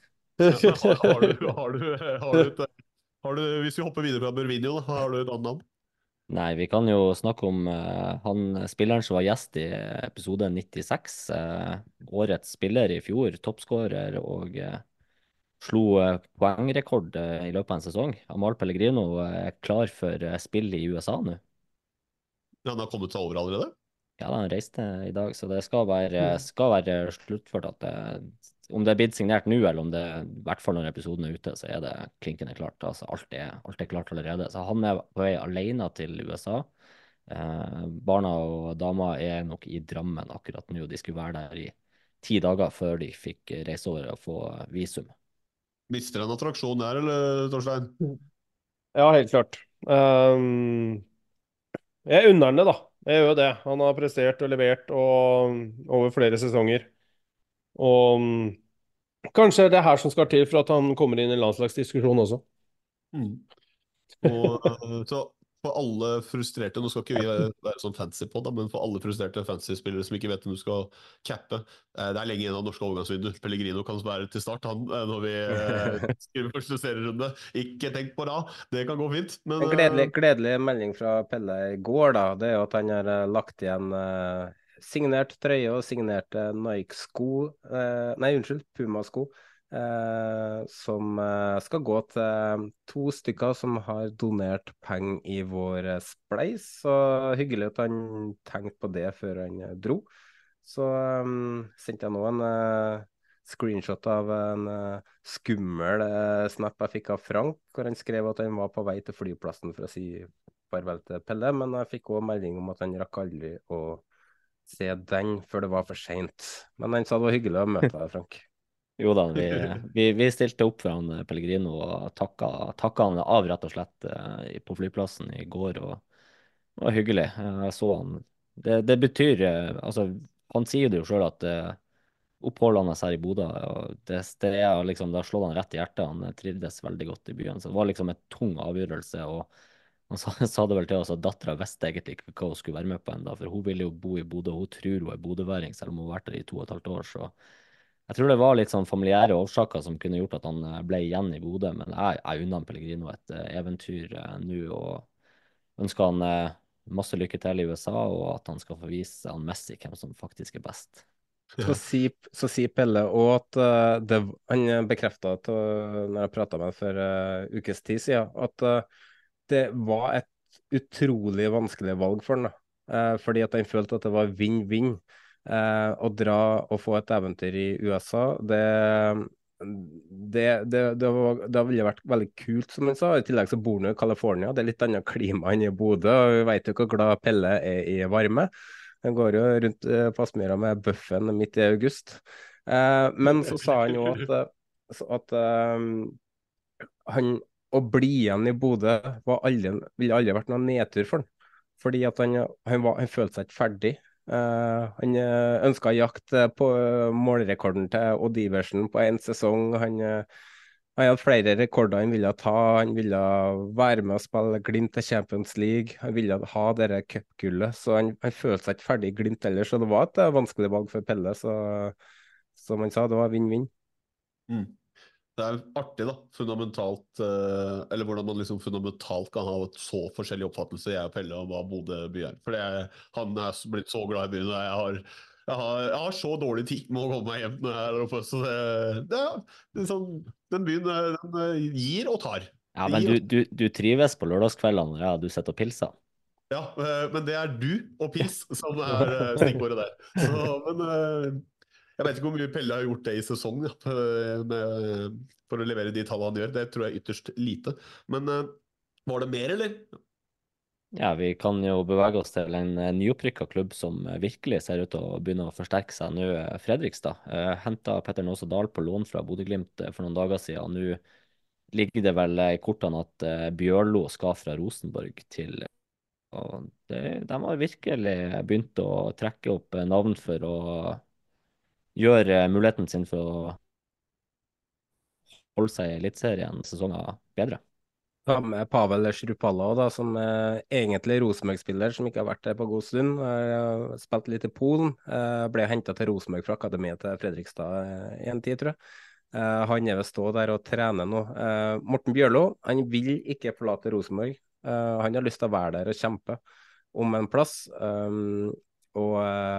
Hvis vi hopper videre fra Børvinho, har du et annet navn? Nei, vi kan jo snakke om spilleren som var gjest i episode 96. Årets spiller i fjor, toppskårer og slo poengrekord i løpet av en sesong. Amahl Pellegrino er klar for spill i USA nå. Ja, han har kommet seg over allerede? Ja, han reiste i dag, så det skal være sluttført. Om det er blitt signert nå, eller om det i hvert fall når episoden er ute, så er det klinkende klart. Altså, alt er klart allerede. Så han er på vei alene til USA. Barna og dama er nok i Drammen akkurat nå. De skulle være der i 10 dager før de fikk reise over og få visum. Mister han attraksjon der, eller Torstein? Ja, helt klart. Jeg unner han det, da. Jeg gjør det. Han har prestert og levert over flere sesonger. Og kanskje det er her som skal til for at han kommer inn i landslagsdiskusjon også. Og så for alle frustrerte, nå skal ikke vi være sånn fancy på det, men for alle frustrerte fancy-spillere som ikke vet om du skal cappe, det er lenge igjen av norske overgangsvindu. Pellegrino kan være til start han når vi skriver første serierunde. Ikke tenk på det, det kan gå fint. Men, en gledelig melding fra Pelle i går da, det er jo at han har lagt igjen signert trøye og signerte Nike-sko, Puma-sko, som skal gå til 2 stykker som har donert penger i vår spleis. Så hyggelig at han tenkte på det før han dro. Så sendte jeg nå en screenshot av en skummel snap jeg fikk av Frank, hvor han skrev at han var på vei til flyplassen for å si farvel til Pelle, men jeg fikk også melding om at han rakk aldri å se den før det var for sent. Men han sa det var hyggelig å møte deg, Frank. Jo da, vi stilte opp for han Pellegrino og takka han av rett og slett på flyplassen i går, og det var hyggelig. Jeg så han. Det betyr, altså, han sier det jo selv at oppholdet hans her i Bodø, og det er liksom, da slår han rett i hjertet. Han trivdes veldig godt i byen, så det var liksom en tung avgjørelse, og han sa det vel til oss at datteren visste egentlig ikke hva hun skulle være med på enda, for hun ville jo bo i Bodø, hun tror hun er bodøværing, selv om hun har vært der i 2,5 år, så Jeg tror det var litt sånn familiære årsaker som kunne gjort at han ble igjen i Bodø, men jeg unner Pellegrino et eventyr nå, og ønsker han masse lykke til i USA, og at han skal få vise han Messi hvem som faktisk er best. Så sier Pelle også at han bekreftet når jeg pratet med ham for ukes tid siden, at det var et utrolig vanskelig valg for han, da. Fordi at han følte at det var vinn-vinn. Å dra og få et eventyr i USA, det ville vært veldig kult, som han sa. I tillegg så bor han i California, det er litt annet klima enn i Bodø, og vi vet jo hvor glad Pelle er i varme. Han går jo rundt på Aspmyra med buffen midt i august. Men så sa han jo at han å bli igjen i Bodø ville aldri vært noen nedtur for han. Fordi at han følte seg ikke ferdig. Han ønsket å jakte på målrekorden til Odd Iversen på en sesong. Han hadde flere rekorder han ville ta. Han ville være med og spille Glimt til Champions League. Han ville ha dette cupgullet. Så han følte seg ikke ferdig i Glimt ellers. Så det var et vanskelig valg for Pelle. Så som han sa, det var vinn-vinn. Det er artig da, fundamentalt, eller hvordan man liksom fundamentalt kan ha et så forskjellig oppfattelse, jeg og Pelle, om hva Bodø by er. For han blitt så glad i byen, og jeg har så dårlig tid med å komme meg hjem når jeg er oppe, så det er sånn, den byen den gir og tar. Ja, men du trives på lørdagskveldene, ja, du sitter og pilser. Ja, men det er du og pils som er stikkordet der. Så, men jeg vet ikke hvor mye Pelle har gjort det i sesong for å levere de tallene han gjør. Det tror jeg ytterst lite. Men var det mer, eller? Ja, vi kan jo bevege oss til en nyopprykket klubb som virkelig ser ut til å begynne å forsterke seg nå, Fredrikstad. Hentet Petter Nåse Dahl på lån fra Bodø/Glimt for noen dager siden. Nå ligger det vel i kortene at Bjørlo skal fra Rosenborg til... Og de har virkelig begynt å trekke opp navn for å gjøre muligheten sin for å holde seg i Eliteserien sesonger bedre. Ja, med Pavel Shrupalla, da, som egentlig Rosenborg-spiller, som ikke har vært der på god stund. Spilt litt i Polen. Ble hentet til Rosenborg fra akademiet til Fredrikstad i en tid, tror jeg. Han er ved stå der og trener nå. Morten Bjørlo, han vil ikke forlate Rosenborg. Han har lyst til å være der og kjempe om en plass. Og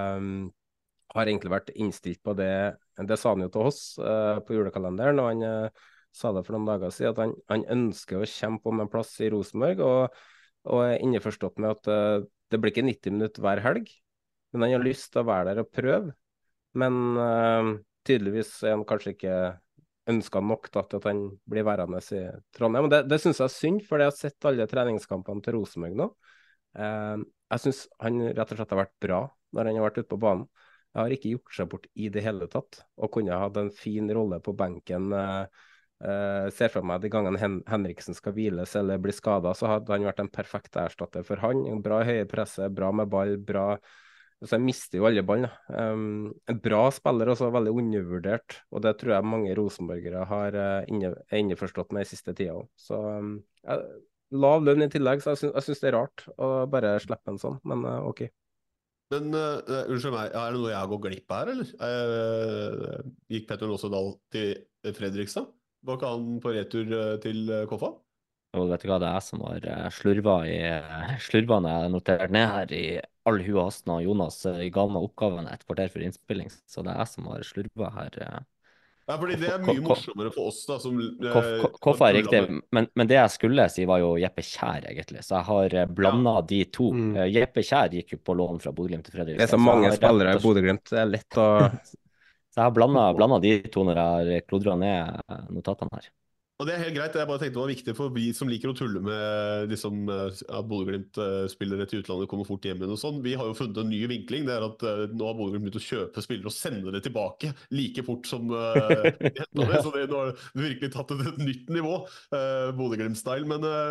har egentlig vært innstilt på det. Det sa han jo til oss på julekalenderen, og han sa det for noen dager siden, at han ønsker å kjempe om en plass i Rosenborg, og er innforstått med at det blir ikke 90 minutter hver helg, men han har lyst til å være der og prøve. Men tydeligvis er han kanskje ikke ønsket nok da, til at han blir værende i Trondheim. Det synes jeg er synd, for jeg har sett alle treningskampene til Rosenborg nå. Jeg synes han rett og slett har vært bra når han har vært ute på banen. Jeg har ikke gjort seg bort i det hele tatt, og kunne hatt en fin rolle på benken. Ser for meg de gangene Henriksen skal hviles eller bli skadet, så hadde han vært en perfekt erstatter for han. En bra høye presse, bra med ball, bra... Så jeg mister jo alle ballen. En bra spiller også, veldig undervurdert, og det tror jeg mange rosenborgere er innforstått med i siste tida også. Så lav lønn i tillegg, så jeg synes det er rart å bare slippe en sånn, men ok. Men unnskyld meg, er det noe jeg går glipp av her, eller? Gikk Petter Nåse Dahl til Fredrikstad? Var ikke han på retur til Koffa? Og vet du hva, det er jeg som har slurvene jeg notert ned her i all hu og hasten, og Jonas ga meg oppgaven et kvarter for innspilling, så det er jeg som har slurvet her. Ja, fordi det er mye morsommere for oss da, som... Koffa er riktig, men det jeg skulle si var jo Jeppe Kjær, egentlig, så jeg har blandet de to. Jeppe Kjær gikk jo på lån fra Bodø/Glimt til Fredrikstad. Det er så mange spillere i Bodø/Glimt, det er lett å... Så jeg har blandet de to når jeg har klodret ned notatene her. Og det er helt greit, jeg bare tenkte det var viktig for vi som liker å tulle med liksom, at Bodø/Glimt-spillere til utlandet kommer fort hjem og sånn. Vi har jo funnet en ny vinkling, det er at nå har Bodø/Glimt begynt å kjøpe spillere og sende det tilbake like fort som de hentet det, så det har virkelig tatt et nytt nivå, Bodø/Glimt-style.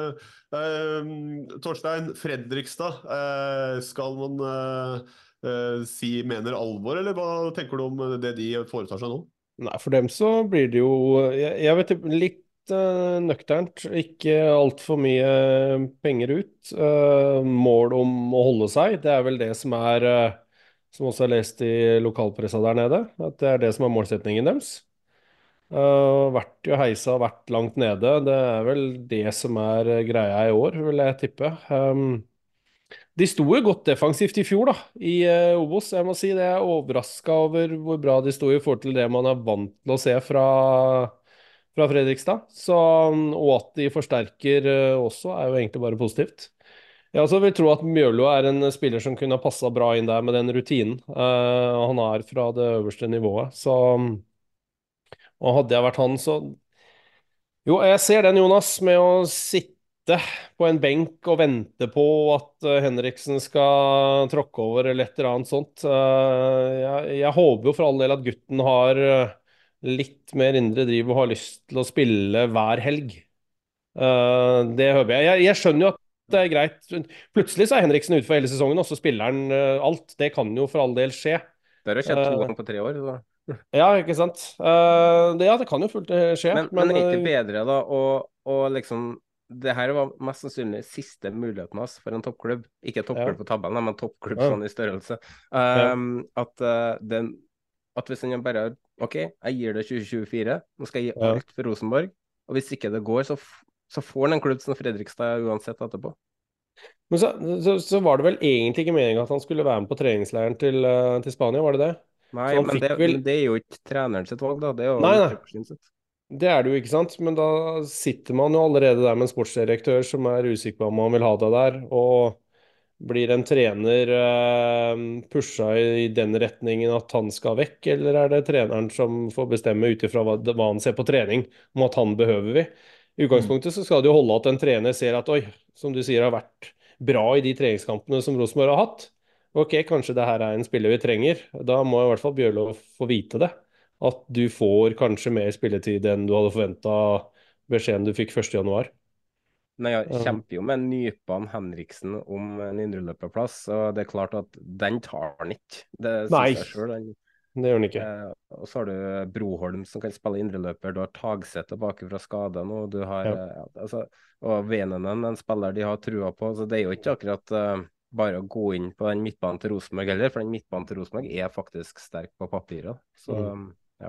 Men Torstein, Fredrikstad, skal man mener alvor, eller hva tenker du om det de foretar seg nå? Nei, for dem så blir det jo, jeg vet litt nøkternt, ikke alt for mye penger ut. Mål om å holde seg, det er vel det som som også er lest i lokalpressa der nede, at det er det som er målsetningen deres. Vært jo heisa, vært langt nede. Det er vel det som er greia i år, vil jeg tippe. De sto jo godt defensivt i fjor, da, i Obos. Jeg må si det er overraska over hvor bra de sto i forhold til det man er vant til å se fra Fredrikstad. Så, og at de forsterker også, er jo egentlig bare positivt. Jeg også vil tro at Mjølo er en spiller som kunne ha passa bra inn der med den rutinen. Han er fra det øverste nivået, så og hadde jeg vært han, så jo, jeg ser den, Jonas, med å sitte på en benk og vente på at Henriksen skal tråkke over eller et eller annet sånt. Jeg håper jo for all del at gutten har litt mer indre driv og har lyst til å spille hver helg. Det håper jeg. Jeg skjønner jo at det er greit. Plutselig så er Henriksen ute for hele sesongen, og så spiller han alt. Det kan jo for all del skje. Det har jo skjedd 2 Eh, ganger på 3 år. Så. ja, ikke sant? Ja, det kan jo fullt skje. Men er ikke bedre da å liksom det her var mest sannsynlig siste muligheten hans for en toppklubb. Ikke toppklubb på tabellen, men toppklubb Ja. sånn i størrelse. Ja. At hvis han bare OK, jeg gir det 2024, nå skal jeg gi Ja. alt for Rosenborg. Og hvis ikke det går, så får han en klubb som Fredrikstad uansett etterpå. Men så var det vel egentlig ikke meningen at han skulle være med på treningsleiren til Spania, var det det? Nei, Så han men fikk vel det er jo ikke treneren sitt valg, da. Det er jo Nei, nei. utøveren sitt. Det er det jo, ikke sant? Men da sitter man jo allerede der med en sportsdirektør som er usikker på om han vil ha deg der, og blir en trener pusha i den retningen at han skal vekk, eller er det treneren som får bestemme ut ifra hva han ser på trening, om at han behøver vi? I utgangspunktet så skal det jo holde at en trener ser at oi, som du sier, har vært bra i de treningskampene som Rosenborg har hatt. Ok, kanskje det her er en spiller vi trenger. Da må i hvert fall Bjørlo få vite det. At du får kanskje mer spilletid enn du hadde forventa beskjeden du fikk 1. januar. Men jeg kjemper jo med Nypan Henriksen om en indreløperplass, og det er klart at den tar han ikke. Det Nei, synes jeg selv. det gjør han ikke. Og så har du Broholm som kan spille indreløper, du har Tagseth tilbake fra skade nå, du har og Venenen, en spiller de har trua på, så det er jo ikke akkurat bare å gå inn på den midtbanen til Rosenborg heller, for den midtbanen til Rosenborg er faktisk sterk på papiret. Så ja.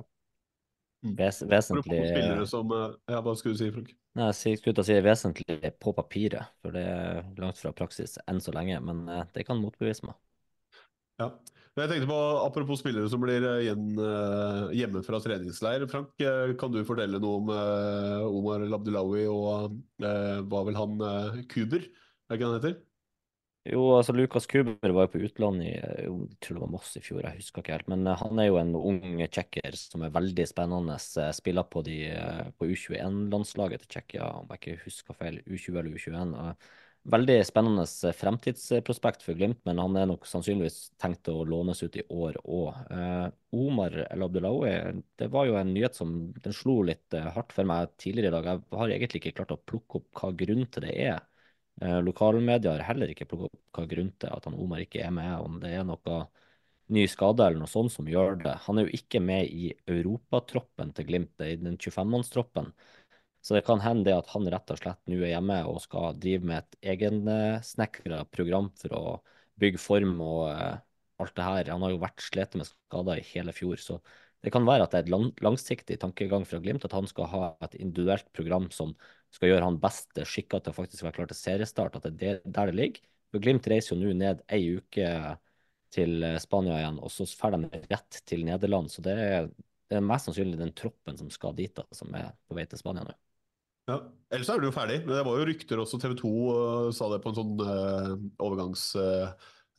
Vesentlig Spillere som Ja, hva skulle du si, Frank? Nei, jeg skulle til å si vesentlig på papiret, for det er langt fra praksis enn så lenge, men det kan motbevise meg. Ja. Men jeg tenkte på, apropos spillere som blir igjen hjemme fra treningsleir. Frank, kan du fortelle noe om Omar Labdulawi og hva vel han Kuber, er det ikke han heter? Jo, altså Lukas Kuber var jo på utland i jeg tror det var Moss i fjor, jeg husker ikke helt. Men han er jo en ung tsjekker som er veldig spennende. Spiller på U21-landslaget til Tsjekkia, om jeg ikke husker feil, U20 eller U21. Veldig spennende fremtidsprospekt for Glimt, men han er nok sannsynligvis tenkt å lånes ut i år òg. Omar El Abdelawi, det var jo en nyhet som den slo litt hardt for meg tidligere i dag. Jeg har egentlig ikke klart å plukke opp hva grunnen til det er. Lokalmedia har heller ikke plukket opp hva grunnen til at han Omar ikke er med, om det er noe ny skade eller noe sånt som gjør det. Han er jo ikke med i europatroppen til Glimt, det er i den 25-mannstroppen. Så det kan hende det at han rett og slett nå er hjemme og skal drive med et egensnekra program for å bygge form og alt det her. Han har jo vært slitt med skader i hele fjor, så det kan være at det er et langsiktig tankegang fra Glimt at han skal ha et individuelt program som skal gjøre han best skikka til å faktisk være klar til seriestart, at det er der det ligger. For Glimt reiser jo nå ned ei uke til Spania igjen, og så drar de rett til Nederland. Så det er mest sannsynlig den troppen som skal dit, da, som er på vei til Spania nå. Ja, ellers er du jo ferdig. Men det var jo rykter også, TV 2 sa det på en sånn overgangsprat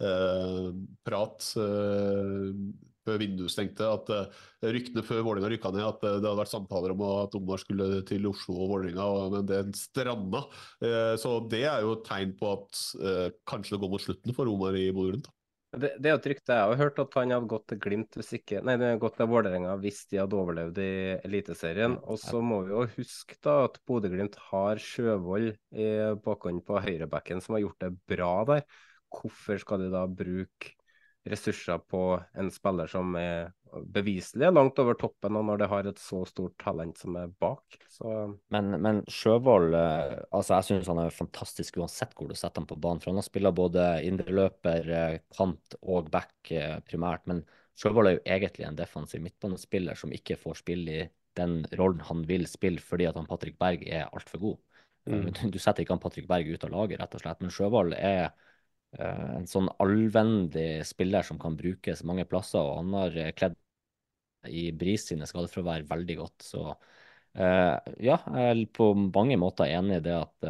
før vinduet stengte, at ryktene før Vålerenga rykka ned, at det hadde vært samtaler om at Omar skulle til Oslo og Vålerenga, men den stranda. Så det er jo et tegn på at kanskje det går mot slutten for Omar i Bodø-Glimt. Det er jo et rykte. Jeg har hørt at han hadde gått til Glimt hvis ikke Nei, det hadde gått til Vålerenga hvis de hadde overlevd i Eliteserien. Og så må vi jo huske da at Bodø-Glimt har Sjøvold i bakhånd på høyrebacken som har gjort det bra der. Hvorfor skal de da bruke ressurser på en spiller som er beviselig langt over toppen og når det har et så stort talent som er bak. Så Men Sjøvold, altså jeg synes han er fantastisk uansett hvor du setter ham på banen. For han har spiller både indreløper, kant og back primært. Men Sjøvold er jo egentlig en defensiv midtbanespiller som ikke får spille i den rollen han vil spille fordi at han Patrick Berg er altfor god. Du setter ikke han Patrick Berg ut av laget, rett og slett. Men Sjøvold er en sånn allvendig spiller som kan brukes mange plasser, og han har kledd i Bris sine skadefravær veldig godt. Så ja, jeg er på mange måter enig i det at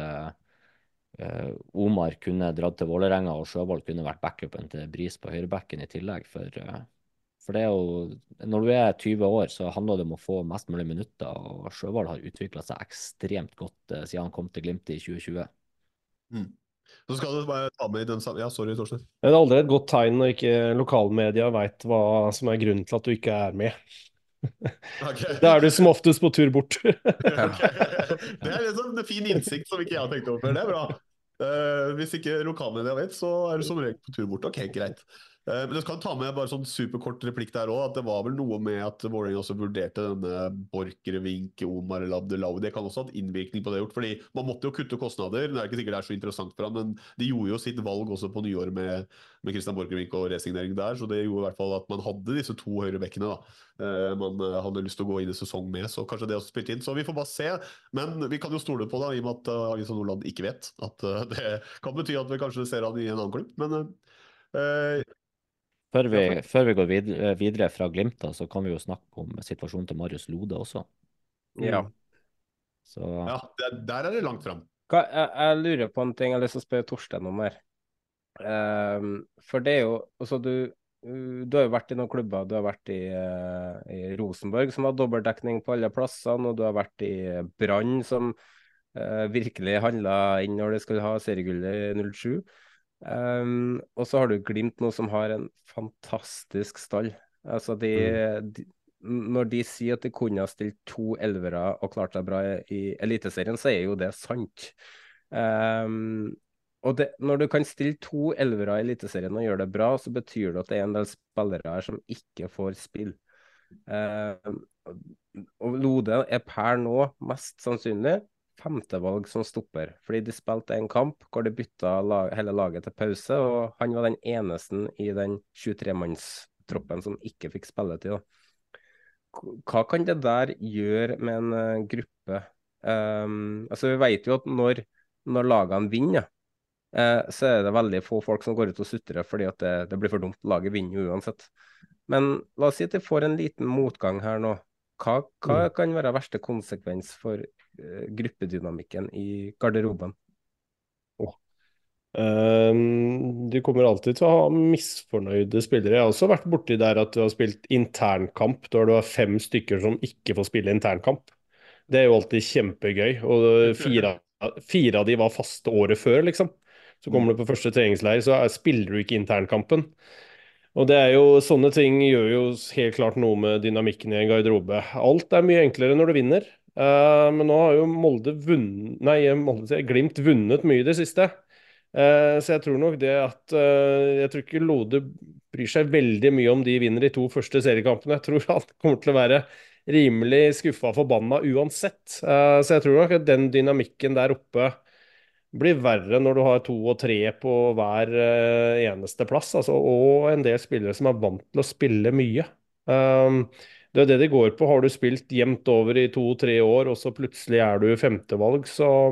Omar kunne dratt til Vålerenga, og Sjøvold kunne vært backupen til Bris på høyrebacken i tillegg. For det er jo, når du er 20 år, så handler det om å få mest mulig minutter, og Sjøvold har utviklet seg ekstremt godt siden han kom til Glimt i 2020. Så skal du bare ta med i den sammen. Ja, sorry, Torstein. Det er aldri et godt tegn når ikke lokalmedia vet hva som er grunnen til at du ikke er med. Okay. Da er du som oftest på tur bort. Okay. Det er liksom en fin innsikt som ikke jeg har tenkt over før. Det er bra. Hvis ikke lokalmedia vet, så er du som regel på tur bort. Ok, greit. Men jeg skal ta med bare sånn superkort replikk der også, at det var vel noe med at Vålerenga også vurderte denne Borchgrevink, Omar El Abdellaoui. Det kan også ha hatt innvirkning på det gjort, fordi man måtte jo kutte kostnader. Det er ikke sikkert det er så interessant for han, men de gjorde jo sitt valg også på nyår med Christian Borchgrevink og resignering der, så det gjorde i hvert fall at man hadde disse to høyrebekkene da. Man hadde lyst til å gå inn i sesong med, så kanskje det også spilte inn. Så vi får bare se, men vi kan jo stole på det, i og med at Avisa Nordland ikke vet at det kan bety at vi kanskje ser han i en annen klubb, men Før vi går videre fra Glimt, da, så kan vi jo snakke om situasjonen til Marius Lode også. ja. Så ja, der er det langt frem. Jeg lurer på en ting jeg har lyst til å spørre Torstein om her. For det er jo, altså du har jo vært i noen klubber, du har vært i Rosenborg som har dobbeltdekning på alle plassene, og du har vært i Brann som virkelig handlet inn når de skulle ha seriegullet i 07. Og så har du Glimt nå som har en fantastisk stall. Altså når de sier at de kunne ha stilt 2 elvere og klart seg bra i Eliteserien, så er jo det sant. Og når du kan stille 2 elvere i Eliteserien og gjøre det bra, så betyr det at det er en del spillere her som ikke får spille. Og Lode er per nå mest sannsynlig femtevalg som stopper, fordi de spilte en kamp hvor de bytta hele laget til pause, og han var den eneste i den 23-mannstroppen som ikke fikk spilletid. Hva kan det der gjøre med en gruppe? Altså vi vet jo at når lagene vinner, så er det veldig få folk som går ut og sutrer fordi at det blir for dumt. Laget vinner jo uansett. Men la oss si at de får en liten motgang her nå. Hva kan være verste konsekvens for gruppedynamikken i garderoben? Du kommer alltid til å ha misfornøyde spillere. Jeg har også vært borti der at du har spilt internkamp, da du har 5 stykker som ikke får spille internkamp. Det er jo alltid kjempegøy, og 4 av de var faste året før, liksom. Så kommer du på første treningsleir, så spiller du ikke internkampen. Og det er jo, sånne ting gjør jo helt klart noe med dynamikken i en garderobe. Alt er mye enklere når du vinner. Men nå har jo Glimt vunnet mye i det siste. Så jeg tror nok det at jeg tror ikke Lode bryr seg veldig mye om de vinner de 2 første seriekampene. Jeg tror han kommer til å være rimelig skuffa og forbanna uansett. Så jeg tror nok at den dynamikken der oppe blir verre når du har 2 og 3 på hver eneste plass, altså, og en del spillere som er vant til å spille mye. Det er det går på. Har du spilt jevnt over i 2-3 år, og så plutselig er du femtevalg,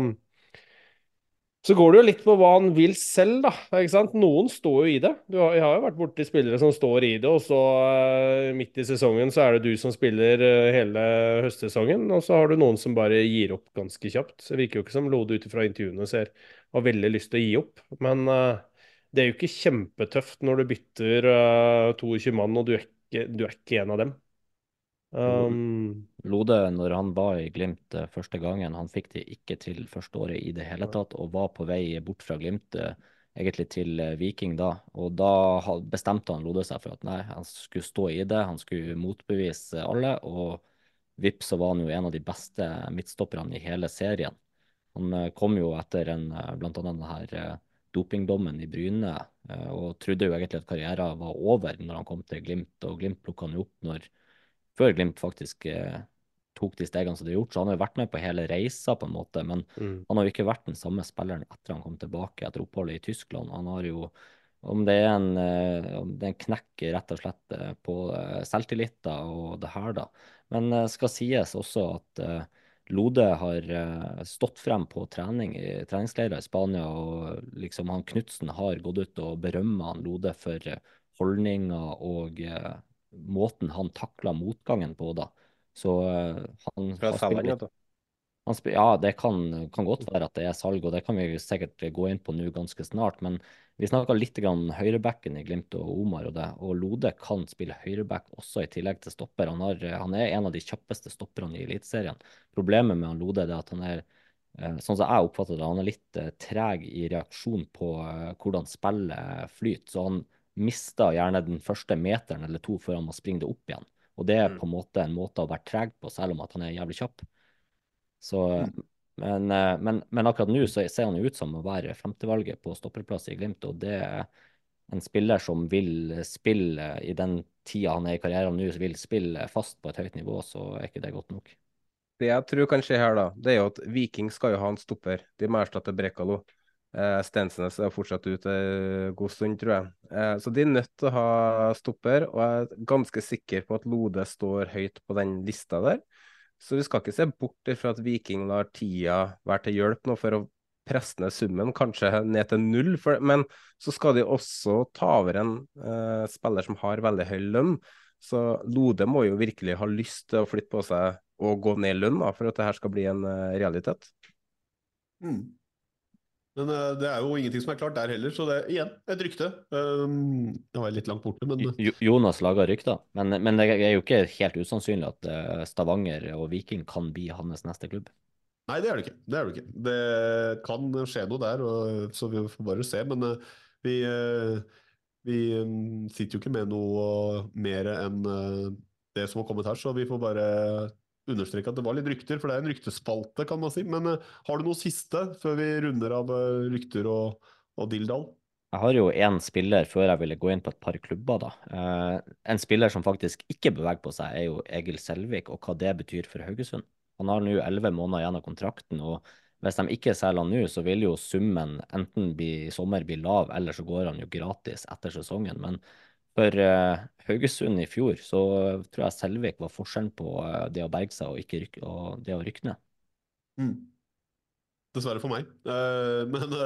så går det jo litt på hva han vil selv, da. Ikke sant? Noen står jo i det. Jeg har jo vært borti spillere som står i det, og så midt i sesongen så er det du som spiller hele høstsesongen, og så har du noen som bare gir opp ganske kjapt. Så det virker jo ikke som Lode ut fra intervjuene har veldig lyst til å gi opp. Men det er jo ikke kjempetøft når du bytter 22 mann, og du er ikke en av dem. Lode, når han var i Glimt første gangen, han fikk det ikke til første året i det hele tatt, og var på vei bort fra Glimt egentlig til Viking da, og da bestemte han Lode seg for at nei, han skulle stå i det, han skulle motbevise alle, og vips så var han jo en av de beste midtstopperne i hele serien. Han kom jo etter blant annet den her dopingdommen i Bryne, og trodde jo egentlig at karrieren var over når han kom til Glimt, og Glimt plukket han jo opp før Glimt faktisk tok de stegene som de har gjort. Så han har jo vært med på hele reisa på en måte, men han har jo ikke vært den samme spilleren etter han kom tilbake etter oppholdet i Tyskland. Han har jo, om det er en knekk rett og slett på selvtillit da, og det her da. Men skal sies også at Lode har stått frem på treningsleirer i Spania, og liksom han Knutsen har gått ut og berømmet han Lode for holdninger og måten han takla motgangen på da. Så han Fra har Saland, spilt vet du. ja, det kan godt være at det er salg, og det kan vi sikkert gå inn på nå ganske snart, men vi snakket litt grann høyrebacken i Glimt og Omar og det, og Lode kan spille høyreback også i tillegg til stopper. Han er en av de kjappeste stopperne i Eliteserien. Problemet med han Lode er at han er, sånn som jeg oppfatter det, han er litt treg i reaksjon på hvordan spillet flyter, så han mister gjerne den første meteren eller to før han må springe det opp igjen. Og det er på en måte å være treg på, selv om at han er jævlig kjapp. Så, men akkurat nå så ser han ut som å være femtevalget på stopperplass i Glimt, og det er en spiller som vil spille i den tida han er i karrieren nå, vil spille fast på et høyt nivå, så er ikke det godt nok. Det jeg tror kan skje her da, det er jo at Viking skal jo ha en stopper. De må erstatte Brekalo. Stensnes er fortsatt ute en god stund, tror jeg. Så de er nødt til å ha stopper, og jeg er ganske sikker på at Lode står høyt på den lista der. Så vi skal ikke se bort fra at Viking lar tida være til hjelp nå for å presse ned summen, kanskje ned til 0, men så skal de også ta over en spiller som har veldig høy lønn. Så Lode må jo virkelig ha lyst til å flytte på seg og gå ned i lønn da, for at det her skal bli en realitet. Men det er jo ingenting som er klart der heller, så det er igjen et rykte. Det var litt langt borte, men Jonas lager rykter, men det er jo ikke helt usannsynlig at Stavanger og Viking kan bli hans neste klubb. Nei, det er det ikke. Det kan skje noe der, så vi får bare se. Men vi sitter jo ikke med noe mer enn det som har kommet her, så vi får bare understreke at det var litt rykter, for det er en ryktespalte, kan man si. Men har du noe siste før vi runder av rykter og dilldall? Jeg har jo en spiller før jeg ville gå inn på et par klubber da. En spiller som faktisk ikke beveger på seg er jo Egil Selvik, og hva det betyr for Haugesund. Han har nå 11 måneder igjen av kontrakten, og hvis de ikke selger han nå, så vil jo summen enten i sommer bli lav, eller så går han jo gratis etter sesongen. Men for Haugesund i fjor, så tror jeg Selvik var forskjellen på det å berge seg og det å rykke ned. Dessverre for meg. Men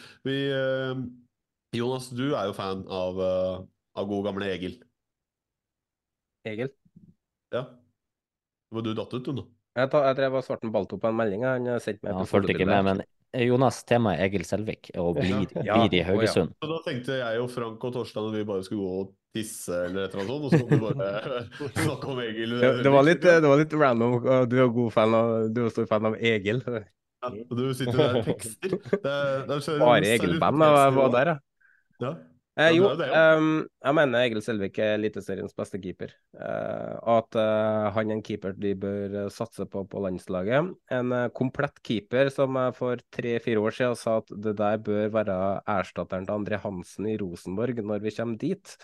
Jonas, du er jo fan av god gamle Egil. Egil? Ja. Var du datt ut, du nå? Jeg tror jeg var svart en ballto på en melding. Han sendte meg Han fulgte ikke med, men Jonas, temaet er Egil Selvik og blir i Haugesund. Så da tenkte jeg og Frank og Torstein at vi bare skulle gå og tisse eller et eller annet sånt, og så kom du bare snakke om Egil. Det var litt random, og du er god fan du er stor fan av Egil. Ja, og du sitter der og tekster. Bare Egil-band var der, ja. Ja. Jo, jeg mener Egil Selvik er eliteseriens beste keeper. At han er en keeper de bør satse på landslaget. En komplett keeper som for 3-4 år siden sa at det der bør være erstatteren til André Hansen i Rosenborg når vi kommer dit.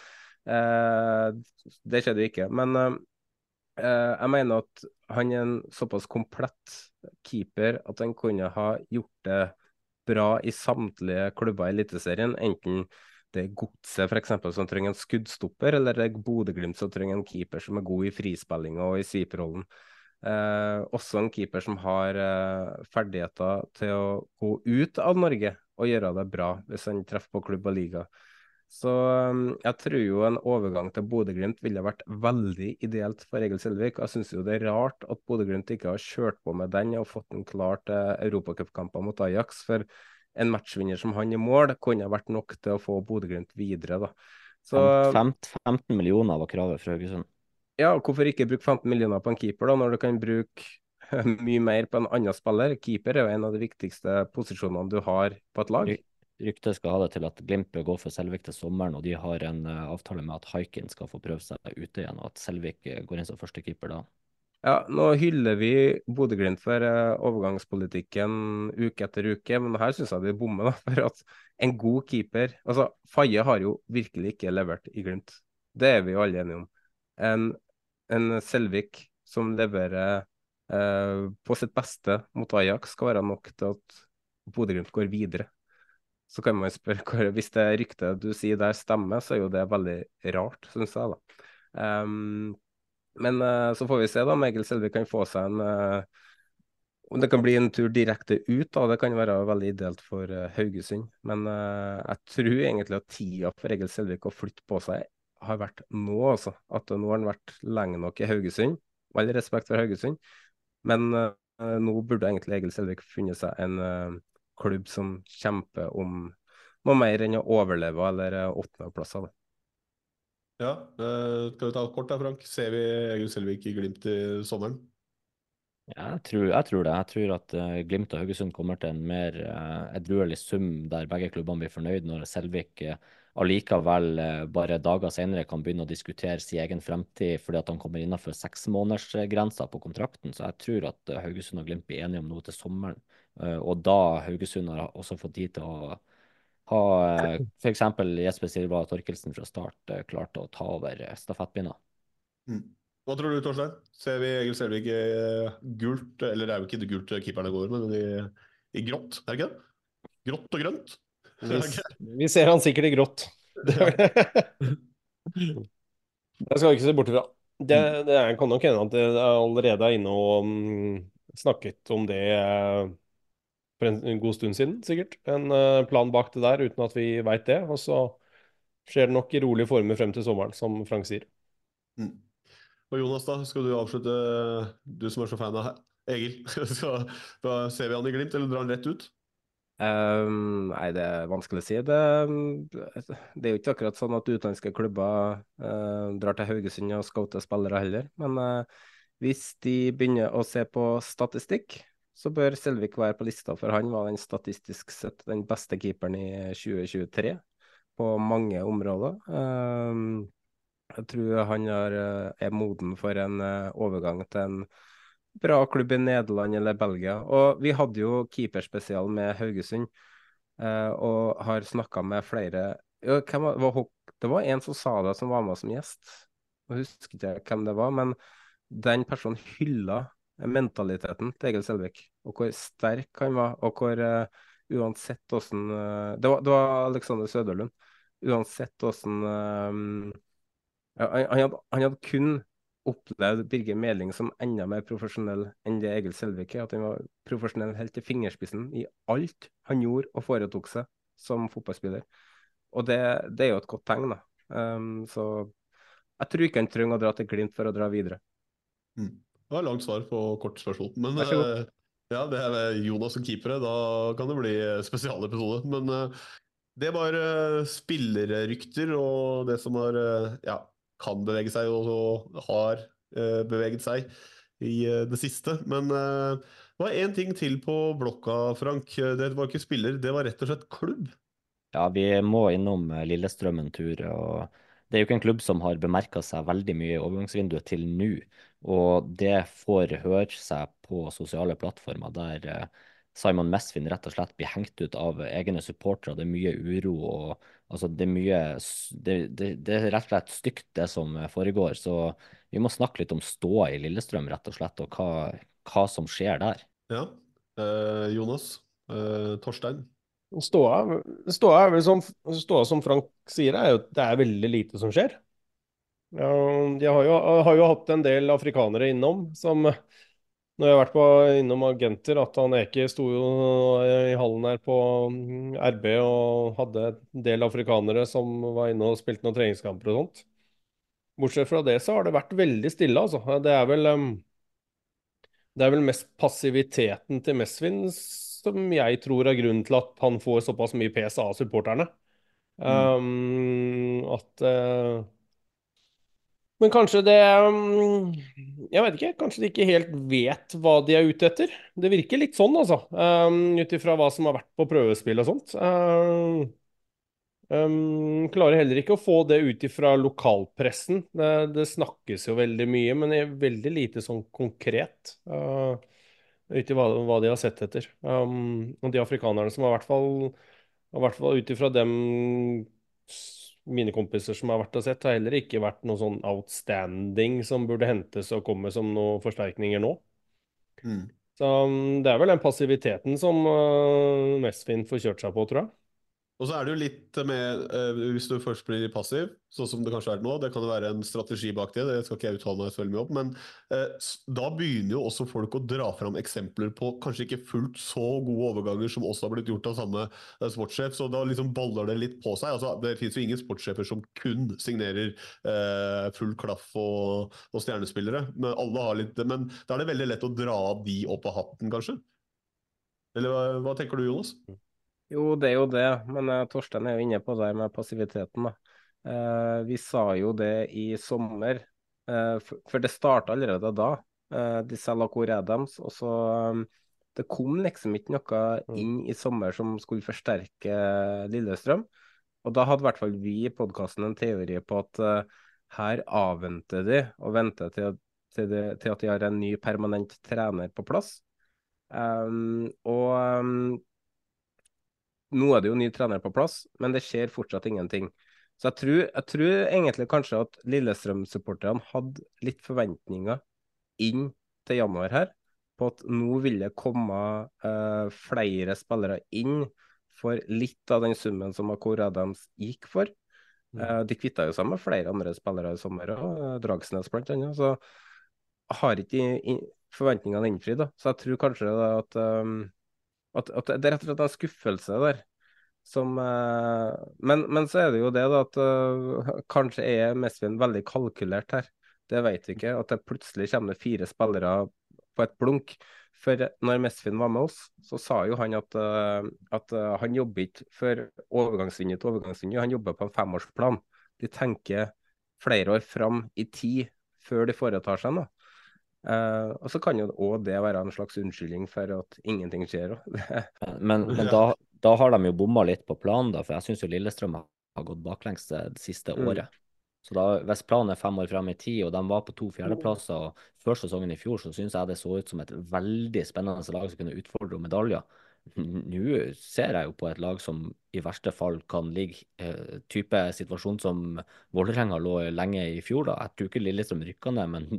Det skjedde jo ikke, men jeg mener at han er en såpass komplett keeper at han kunne ha gjort det bra i samtlige klubber i eliteserien, enten det er Godset for eksempel som trenger en skuddstopper, eller det er Bodø-Glimt som trenger en keeper som er god i frispilling og i sviperrollen. Også en keeper som har ferdigheter til å gå ut av Norge og gjøre det bra hvis han treffer på klubb og liga. Så jeg tror jo en overgang til Bodø-Glimt ville vært veldig ideelt for Egil Selvik. Jeg synes jo det er rart at Bodø-Glimt ikke har kjørt på med den og fått en klart Europacupkamper mot Ajax, for en matchvinner som han i mål kunne vært nok til å få Bodø-Glimt videre da. Så 15 millioner var kravet fra Haugesund. Ja, hvorfor ikke bruke 15 millioner på en keeper da, når du kan bruke mye mer på en annen spiller? Keeper er jo en av de viktigste posisjonene du har på et lag. Ryktet skal ha det til at Glimt bør gå for Selvik til sommeren, og de har en avtale med at Haikin skal få prøve seg ute igjen, og at Selvik går inn som første keeper da. Ja, nå hyller vi Bodø-Glimt for overgangspolitikken uke etter uke, men her synes jeg vi bommer, da, for at en god keeper, altså Faye har jo virkelig ikke levert i Glimt. Det er vi jo alle enige om. En, en Selvik som leverer på sitt beste mot Ajax skal være nok til at Bodø-Glimt går videre. Så kan man spørre, hvis det ryktet du sier der stemmer, så er jo det veldig rart, synes jeg da. Men så får vi se da om Egil Selvik kan få seg om det kan bli en tur direkte ut da, det kan være veldig ideelt for Haugesund. Men jeg tror egentlig at tida for Egil Selvik å flytte på seg har vært nå, altså. At nå har han vært lenge nok i Haugesund. All respekt for Haugesund. Men nå burde egentlig Egil Selvik funnet seg en klubb som kjemper om noe mer enn å overleve eller åttendeplasser. Ja, skal vi ta kort da, Frank? Ser vi Egil Selvik i Glimt i sommeren? Ja, jeg tror det. Jeg tror at Glimt og Haugesund kommer til en mer edruelig sum der begge klubbene blir fornøyd når Selvik allikevel bare dager senere kan begynne å diskutere sin egen fremtid fordi at han kommer innenfor 6-månedersgrensa på kontrakten. Så jeg tror at Haugesund og Glimt blir enige om noe til sommeren. Og da Haugesund har også fått tid til å ha for eksempel Jesper Silva Torkelsen fra start klart å ta over stafettpinna. Hva tror du, Torstein? Ser vi Egil Selvik i gult, eller det er jo ikke det gult keeperne går, men i grått, er det ikke det? Grått og grønt? Vi ser han sikkert i grått. Det skal vi ikke se bort ifra. Det kan nok hende at det allerede er inne og snakket om det for en god stund siden, sikkert. En plan bak det der, uten at vi vet det. Og så skjer det nok i rolige former frem til sommeren, som Frank sier. Og Jonas da, skal du avslutte, du som er så fan av Egil, da ser vi han i Glimt, eller drar han rett ut? Nei, det er vanskelig å si. Det er jo ikke akkurat sånn at utenlandske klubber drar til Haugesund og scouter spillere heller. Men hvis de begynner å se på statistikk, så bør Selvik være på lista, for han var den statistisk sett den beste keeperen i 2023 på mange områder. Jeg tror han er moden for en overgang til en bra klubb i Nederland eller Belgia. Og vi hadde jo keeperspesial med Haugesund, og har snakket med flere. Det var en som sa det, som var med som gjest. Jeg husker ikke hvem det var, men den personen hylla mentaliteten til Egil Selvik, og hvor sterk han var, og hvor uansett hvordan det var Alexander Søderlund. Uansett hvordan han hadde kun opplevd Birger Meling som enda mer profesjonell enn det Egil Selvik er. At han var profesjonell helt til fingerspissen i alt han gjorde og foretok seg som fotballspiller. Og det er jo et godt tegn, da. Så jeg tror ikke han trenger å dra til Glimt for å dra videre. Det var langt svar på kort spørsmål. Men ja, det her med Jonas og keepere, da kan det bli spesialepisode. Men det var spillerrykter og det som har kan bevege seg og har beveget seg i det siste. Men det var en ting til på blokka, Frank. Det var ikke spiller, det var rett og slett klubb. Ja, vi må innom Lillestrøm en tur, og det er jo ikke en klubb som har bemerket seg veldig mye i overgangsvinduet til nå, og det får høre seg på sosiale plattformer der Simon Mesvin rett og slett blir hengt ut av egne supportere. Det er mye uro, og altså, det er mye det er rett og slett stygt det som foregår, så vi må snakke litt om ståa i Lillestrøm rett og slett, og hva som skjer der. Ja, Jonas, Torstein. Ståa er vel som Frank sier, er jo det er veldig lite som skjer. Ja, de har jo hatt en del afrikanere innom, som når jeg har vært innom agenter, at han ikke sto jo i hallen her på RB og hadde en del afrikanere som var inne og spilte noen treningskamper og sånt. Bortsett fra det så har det vært veldig stille, altså. Det er vel mest passiviteten til Mesvin som jeg tror er grunnen til at han får såpass mye pes av supporterne. Men kanskje jeg vet ikke, kanskje de ikke helt vet hva de er ute etter. Det virker litt sånn, altså, ut ifra hva som har vært på prøvespill og sånt. Klarer heller ikke å få det ut ifra lokalpressen. Det snakkes jo veldig mye, men er veldig lite sånn konkret. Ut i hva de har sett etter. Og de afrikanerne som har i hvert fall ut ifra dem mine kompiser som har vært og sett, har heller ikke vært noe sånn outstanding som burde hentes og komme som noen forsterkninger nå. Mm. Så det er vel den passiviteten som Mesfin får kjørt seg på, tror jeg. Og så det jo litt med, hvis du først blir passiv, sånn som det kanskje nå, det kan jo være en strategi bak det skal ikke jeg uttale meg så veldig mye om, men da begynner jo også folk å dra fram eksempler på kanskje ikke fullt så gode overganger som også har blitt gjort av samme sportssjef, så da liksom baller det litt på seg. Altså, det finnes jo ingen sportssjefer som kun signerer full klaff og stjernespillere, men alle har litt, men da det veldig lett å dra de opp av hatten, kanskje? Eller hva tenker du, Jonas? Jo, det jo det, men Torstein jo inne på det med passiviteten. Da. Vi sa jo det i sommer, for det startet allerede da. De selger Core Adams, og så det kom liksom ikke noe inn i sommer som skulle forsterke Lillestrøm. Og da hadde i hvert fall vi i podcasten en teori på at her avventer de og venter til at de har en ny permanent trener på plass. Nå det jo ny trener på plass, men det skjer fortsatt ingenting. Så jeg tror egentlig kanskje at Lillestrøm-supporterne hadde litt forventninger inn til januar her, på at nå ville det komme flere spillere inn for litt av den summen som Core Adams gikk for. De kvittet jo sammen med flere andre spillere i sommer, Dragsnes blant annet, så har ikke forventningene innfridd. Så jeg tror kanskje at det rett og slett en skuffelse der. Men så det jo det da, at kanskje Mesfin veldig kalkulert her. Det vet vi ikke. At det plutselig kommer 4 spillere på et blunk. For når Mesfin var med oss, så sa jo han at han jobber ikke for overgangsvindu til overgangsvindu. Han jobber på en 5-årsplan. De tenker flere år fram i tid før de foretar seg noe. Og så kan jo også det være en slags unnskyldning for at ingenting skjer. Men da har de jo bomma litt på planen, da, for jeg synes jo Lillestrøm har gått baklengs det siste året. Så da, hvis planen 5 år frem i tid, og de var på 2 fjerdeplasser, og før sesongen i fjor, så synes jeg det så ut som et veldig spennende lag som kunne utfordre om medaljer. Nå ser jeg jo på et lag som i verste fall kan ligge type situasjon som Vålerenga lå lenge i fjor da. Jeg tror ikke Lillestrøm rykket ned, men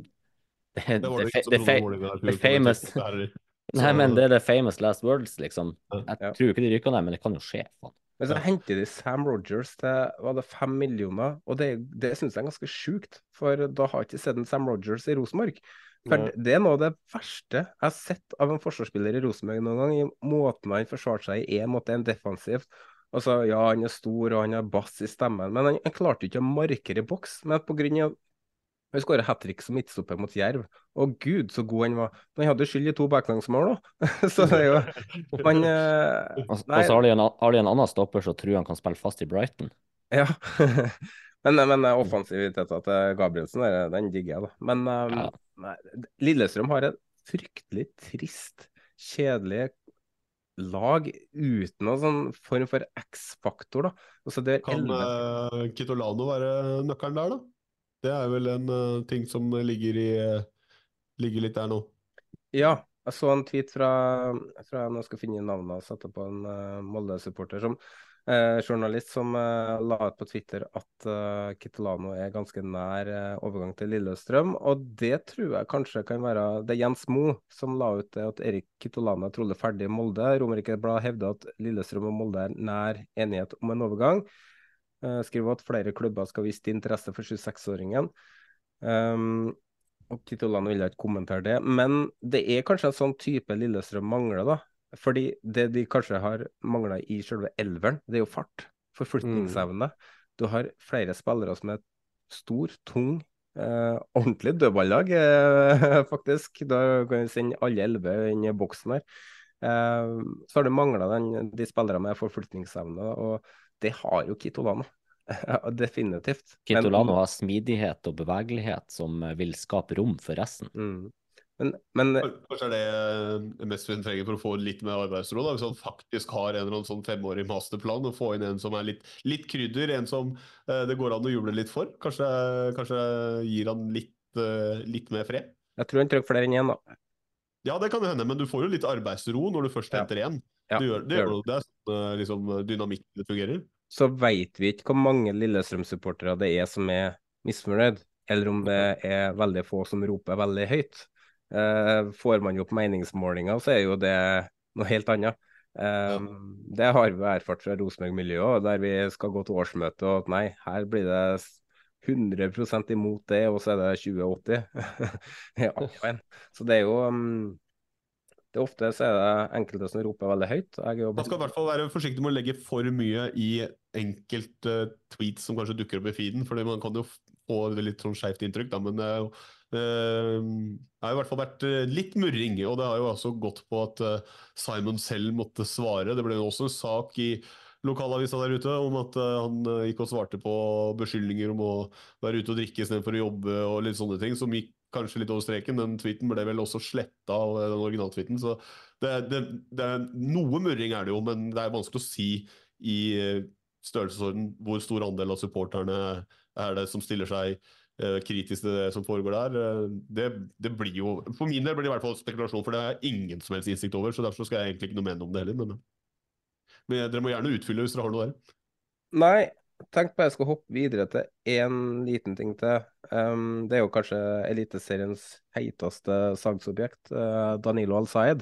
det famous Nei, men det famous last words, liksom. Jeg tror ikke de rykker ned, men det kan jo skje, faen. Men så henter de Sam Rogers til 5 millioner, og det synes jeg ganske sjukt, for da har jeg ikke sett en Sam Rogers i Rosenborg. For det noe av det verste jeg har sett av en forsvarsspiller i Rosenborg noen gang, i måten han forsvarte seg i en defensivt. Altså, ja, han stor, og han har bass i stemmen, men han klarte ikke å markere i boks, men på grunn av han skåret hat-trick som midtstopper mot Jerv. Å gud, så god han var. Men han hadde skyld i 2 baklengsmål da. Så det jo... Men, og så har de en annen stopper som tror han kan spille fast i Brighton. Ja. men offensiviteten til Gabrielsen, den digger jeg da. Men nei, Lillestrøm har et fryktelig trist, kjedelig lag uten noen sånn form for X-faktor da. Altså, kan Kitolano være nøkkelen der da? Det vel en ting som ligger litt der nå. Ja, jeg så en tweet fra nå skal jeg finne navnet og sette på en Molde-supporter som journalist som la ut på Twitter at Kitolano ganske nær overgang til Lillestrøm, og det tror jeg kanskje kan være det Jens Mo som la ut det at Erik Kitolano trolig ferdig i Molde. Romerike Blad hevder at Lillestrøm og Molde nær enighet om en overgang. Skriver at flere klubber skal vise interesse for 26-åringen. Og Kitolano vil jeg ikke kommentere det, men det kanskje en sånn type Lillestrøm mangler da, fordi det de kanskje har manglet i selve elveren, det jo fart, forflytningsevne. Du har flere spillere som stor, tung, ordentlig dødballag, faktisk. Da kan du sende alle 11 inn i boksen her. Så har du manglet de spillere med forflytningsevne, og det har jo Kitolano. Definitivt. Kitolano har smidighet og bevegelighet som vil skape rom for resten. Men Men Kanskje er det mest vi trenger for å få litt mer arbeidsro, da, hvis han faktisk har en eller annen sånn 5-årig masterplan, og få inn en som er litt krydder, en som det går an å juble litt for. Kanskje gir han litt mer fred. jeg tror han trenger flere enn én, da. Ja, det kan jo hende, men du får jo litt arbeidsro når du først Ja. henter én. Ja, Det gjør det gjør det. Det er sånn liksom, dynamikk det fungerer. Så veit vi ikke hvor mange Lillestrøm-supportere det er som er misfornøyd, eller om det er veldig få som roper veldig høyt. Får man jo opp meningsmålinger, så er jo det noe helt annet. Det har vi erfart fra Rosenborg-miljøet, der vi skal gå til årsmøte, og at nei, her blir det 100% imot det, og så er det 2080. Ja, så det er jo det er ofte så er det enkelte som roper veldig høyt. Man skal i hvert fall være forsiktig med å legge for mye i enkelte tweets som kanskje dukker opp i feeden, for man kan jo få det litt sånn skjevt inntrykk, da, men det har i hvert fall vært litt murring, og det har jo også gått på at Simon selv måtte svare. Det ble jo også en sak i lokalavisa der ute om at han gikk og svarte på beskyldninger om å være ute og drikke istedenfor å jobbe og litt sånne ting, som gikk kanskje litt over streken. Den tweeten ble vel også sletta av den originaltweeten, så det er noe murring er det jo, men det er vanskelig å si i størrelsesorden hvor stor andel av supporterne er det som stiller seg kritisk til det som foregår der. Det blir jo, for min del blir det i hvert fall spekulasjon, for det er ingen som helst innsikt over, så derfor skal jeg egentlig ikke noe mene om det heller, men dere må gjerne utfylle hvis dere har noe der. Nei, tenk på jeg skal hoppe videre til en liten ting til. Det er jo kanskje Eliteseriens heiteste salgsobjekt, Danilo Al-Sayed.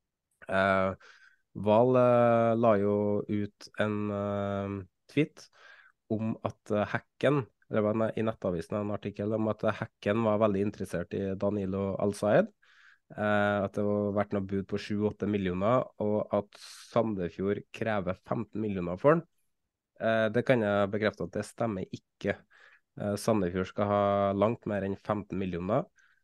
Val la jo ut en tweet om at Hacken, det var i Nettavisen en artikkel om at Hacken var veldig interessert i Danilo Al-Sayed. At det har vært noe bud på 7-8 millioner, og at Sandefjord krever 15 millioner for den. Det kan jeg bekrefte at det stemmer ikke. Sandefjord skal ha langt mer enn 15 millioner.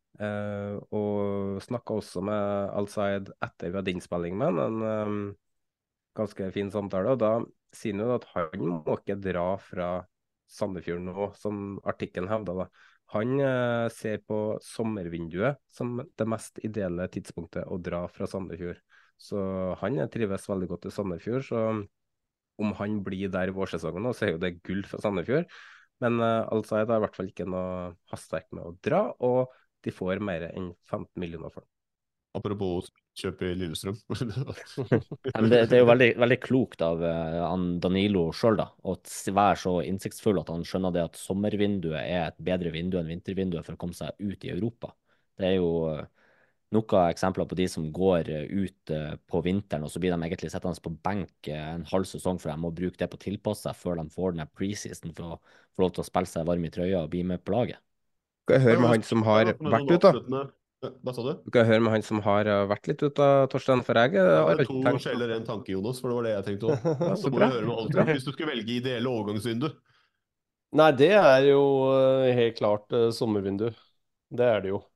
Og snakket også med Al-Sayed etter vi hadde innspilling med en ganske fin samtale, og da sier han jo at han må ikke dra fra Sandefjord nå, som artikkelen hevda da. Han ser på sommervinduet som det mest ideelle tidspunktet å dra fra Sandefjord. Så han trives veldig godt i Sandefjord, så om han blir der i vårsesongen nå, så er jo det gull for Sandefjord. Men Al-Sayed har i hvert fall ikke noe hastverk med å dra, og de får mer enn 15 millioner for den. Apropos kjøpe i Lillestrøm. Men det er jo veldig, veldig klokt av Danilo selv da, å være så innsiktsfull at han skjønner det at sommervinduet er et bedre vindu enn vintervinduet for å komme seg ut i Europa. Det er jo noen eksempler på de som går ut på vinteren, og så blir de egentlig settende på benk en halv sesong, for de må bruke det på å tilpasse seg før de får den preseason for å få lov til å spille seg varm i trøya og bli med på laget. Skal jeg høre med han som har vært ute da? Hva sa du? Du kan høre med han som har vært litt ute av Torstein, for jeg har to ikke tenkt. sjeler en tanke, Jonas, for det var det jeg tenkte også. Ja, Så må du høre med Altrud, hvis du skulle velge ideelle overgangsvindu. Nei, det er jo helt klart sommervindu. Det er det jo.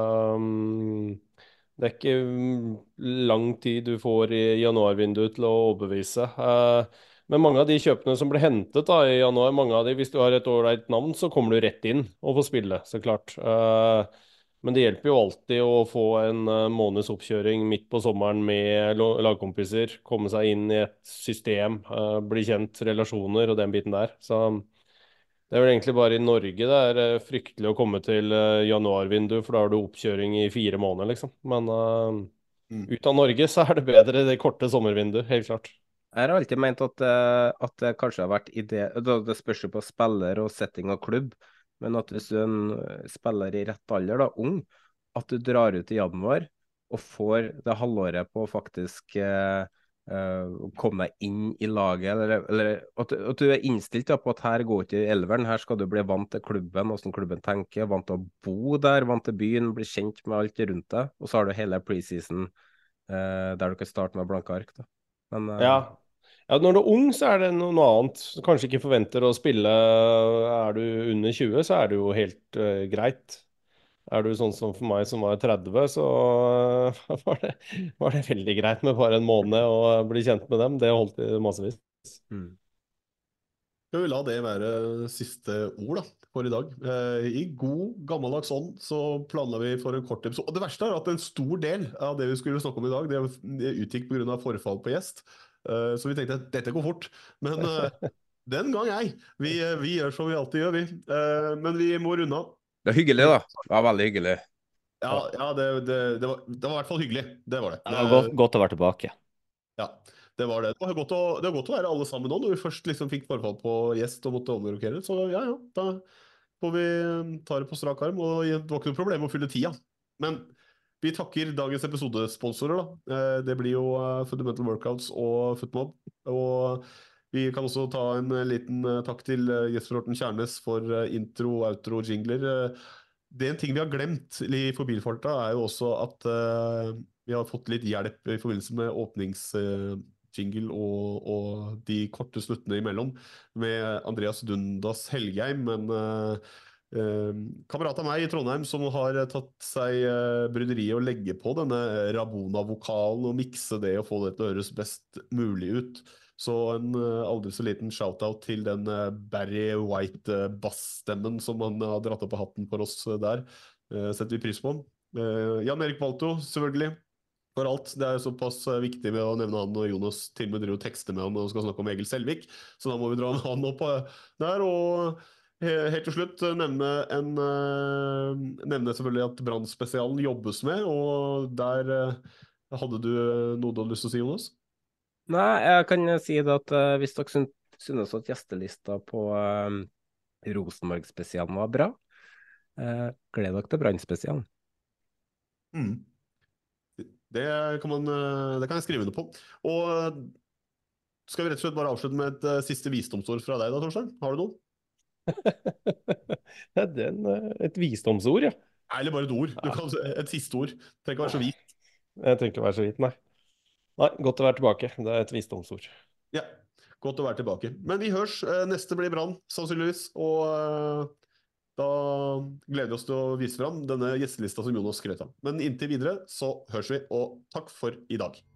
Det er ikke lang tid du får i januarvinduet til å overbevise. Men mange av de kjøpene som ble hentet da, i januar, mange av de, hvis du har et ålreit navn, så kommer du rett inn og får spille, så klart. Men det hjelper jo alltid å få en måneds oppkjøring midt på sommeren med lagkompiser, komme seg inn i et system, bli kjent, relasjoner og den biten der. Så det er vel egentlig bare i Norge det er fryktelig å komme til januarvindu, for da har du oppkjøring i 4 måneder, liksom. Men ut av Norge så er det bedre det korte sommervinduet, helt klart. Jeg har alltid ment at det kanskje har vært det spørs jo på spiller og setting og klubb, men at hvis du er en spiller i rett alder, da, ung, at du drar ut i januar og får det halvåret på å faktisk komme deg inn i laget, eller at du er innstilt da, på at her går ikke i elveren, her skal du bli vant til klubben, hvordan klubben tenker, vant til å bo der, vant til byen, bli kjent med alt rundt deg, og så har du hele preseason der du kan starte med blanke ark. Da. Men, ja, når du er ung så er det noe annet. Kanskje ikke forventer å spille. Er du under 20 så er det jo helt greit. Er du sånn som for meg som var 30, så var det veldig greit med bare en måned å bli kjent med dem. Det holdt i massevis. Skal vi la det være siste ord da, for i dag. I god, gammeldags ånd så planla vi for en kort episode. Og det verste er at en stor del av det vi skulle snakke om i dag, det utgikk på grunn av forfall på gjest. Så vi tenkte at dette går fort. Men den gang ei. Vi gjør som vi alltid gjør, vi. Men vi må runde av. Det er hyggelig, da. Det var veldig hyggelig. Ja, det var i hvert fall hyggelig. Det var det. Det var godt å være tilbake. Ja, det var det. Det var godt å være alle sammen nå, når vi først liksom fikk forfall på gjest og måtte omrokere. Så ja, da får vi ta det på strak arm, og det var ikke noe problem å fylle tida. Men vi takker dagens episodesponsorer da. Det blir jo Fundamental Workouts og Footmob. Og vi kan også ta en liten takk til Jesper Horten Kjærnes for intro, outro, jingler. Det er en ting vi har glemt i Forbilfarta, er jo også at vi har fått litt hjelp i forbindelse med åpningsjingle og de korte sluttene imellom med Andreas Dundas Helgheim, men kamerat av meg i Trondheim som har tatt seg bryderiet å legge på denne Rabona-vokalen og mikse det og få det til å høres best mulig ut. Så en aldri så liten shoutout til den Barry White bassstemmen som han har dratt opp av hatten for oss der. Setter vi pris på. Jan Erik Balto, selvfølgelig. For alt. Det er såpass viktig med å nevne han, og Jonas til og med driver og tekster med han og skal snakke om Egil Selvik, så da må vi dra han opp der. Og helt til slutt nevne selvfølgelig at Brannspesialen jobbes med, og der hadde du noe du hadde lyst til å si, Jonas? Nei, jeg kan si det at hvis dere synes at gjestelista på Rosenborg-spesialen var bra, gled dere til Brannspesialen. Det kan jeg skrive under på. Og skal vi rett og slett bare avslutte med et siste visdomsord fra deg da, Torstein? Har du noe? Det er et visdomsord, ja. Eller bare et ord. Du kan, et siste ord. Det trenger ikke være så vidt. Jeg trenger ikke være så vidt, nei. Nei, godt å være tilbake. Det er et visdomsord. Ja, godt å være tilbake. Men vi hørs. Neste blir Brann, sannsynligvis. Og da gleder vi oss til å vise fram denne gjestelista som Jonas skrøt av. Men inntil videre så hørs vi, og takk for i dag.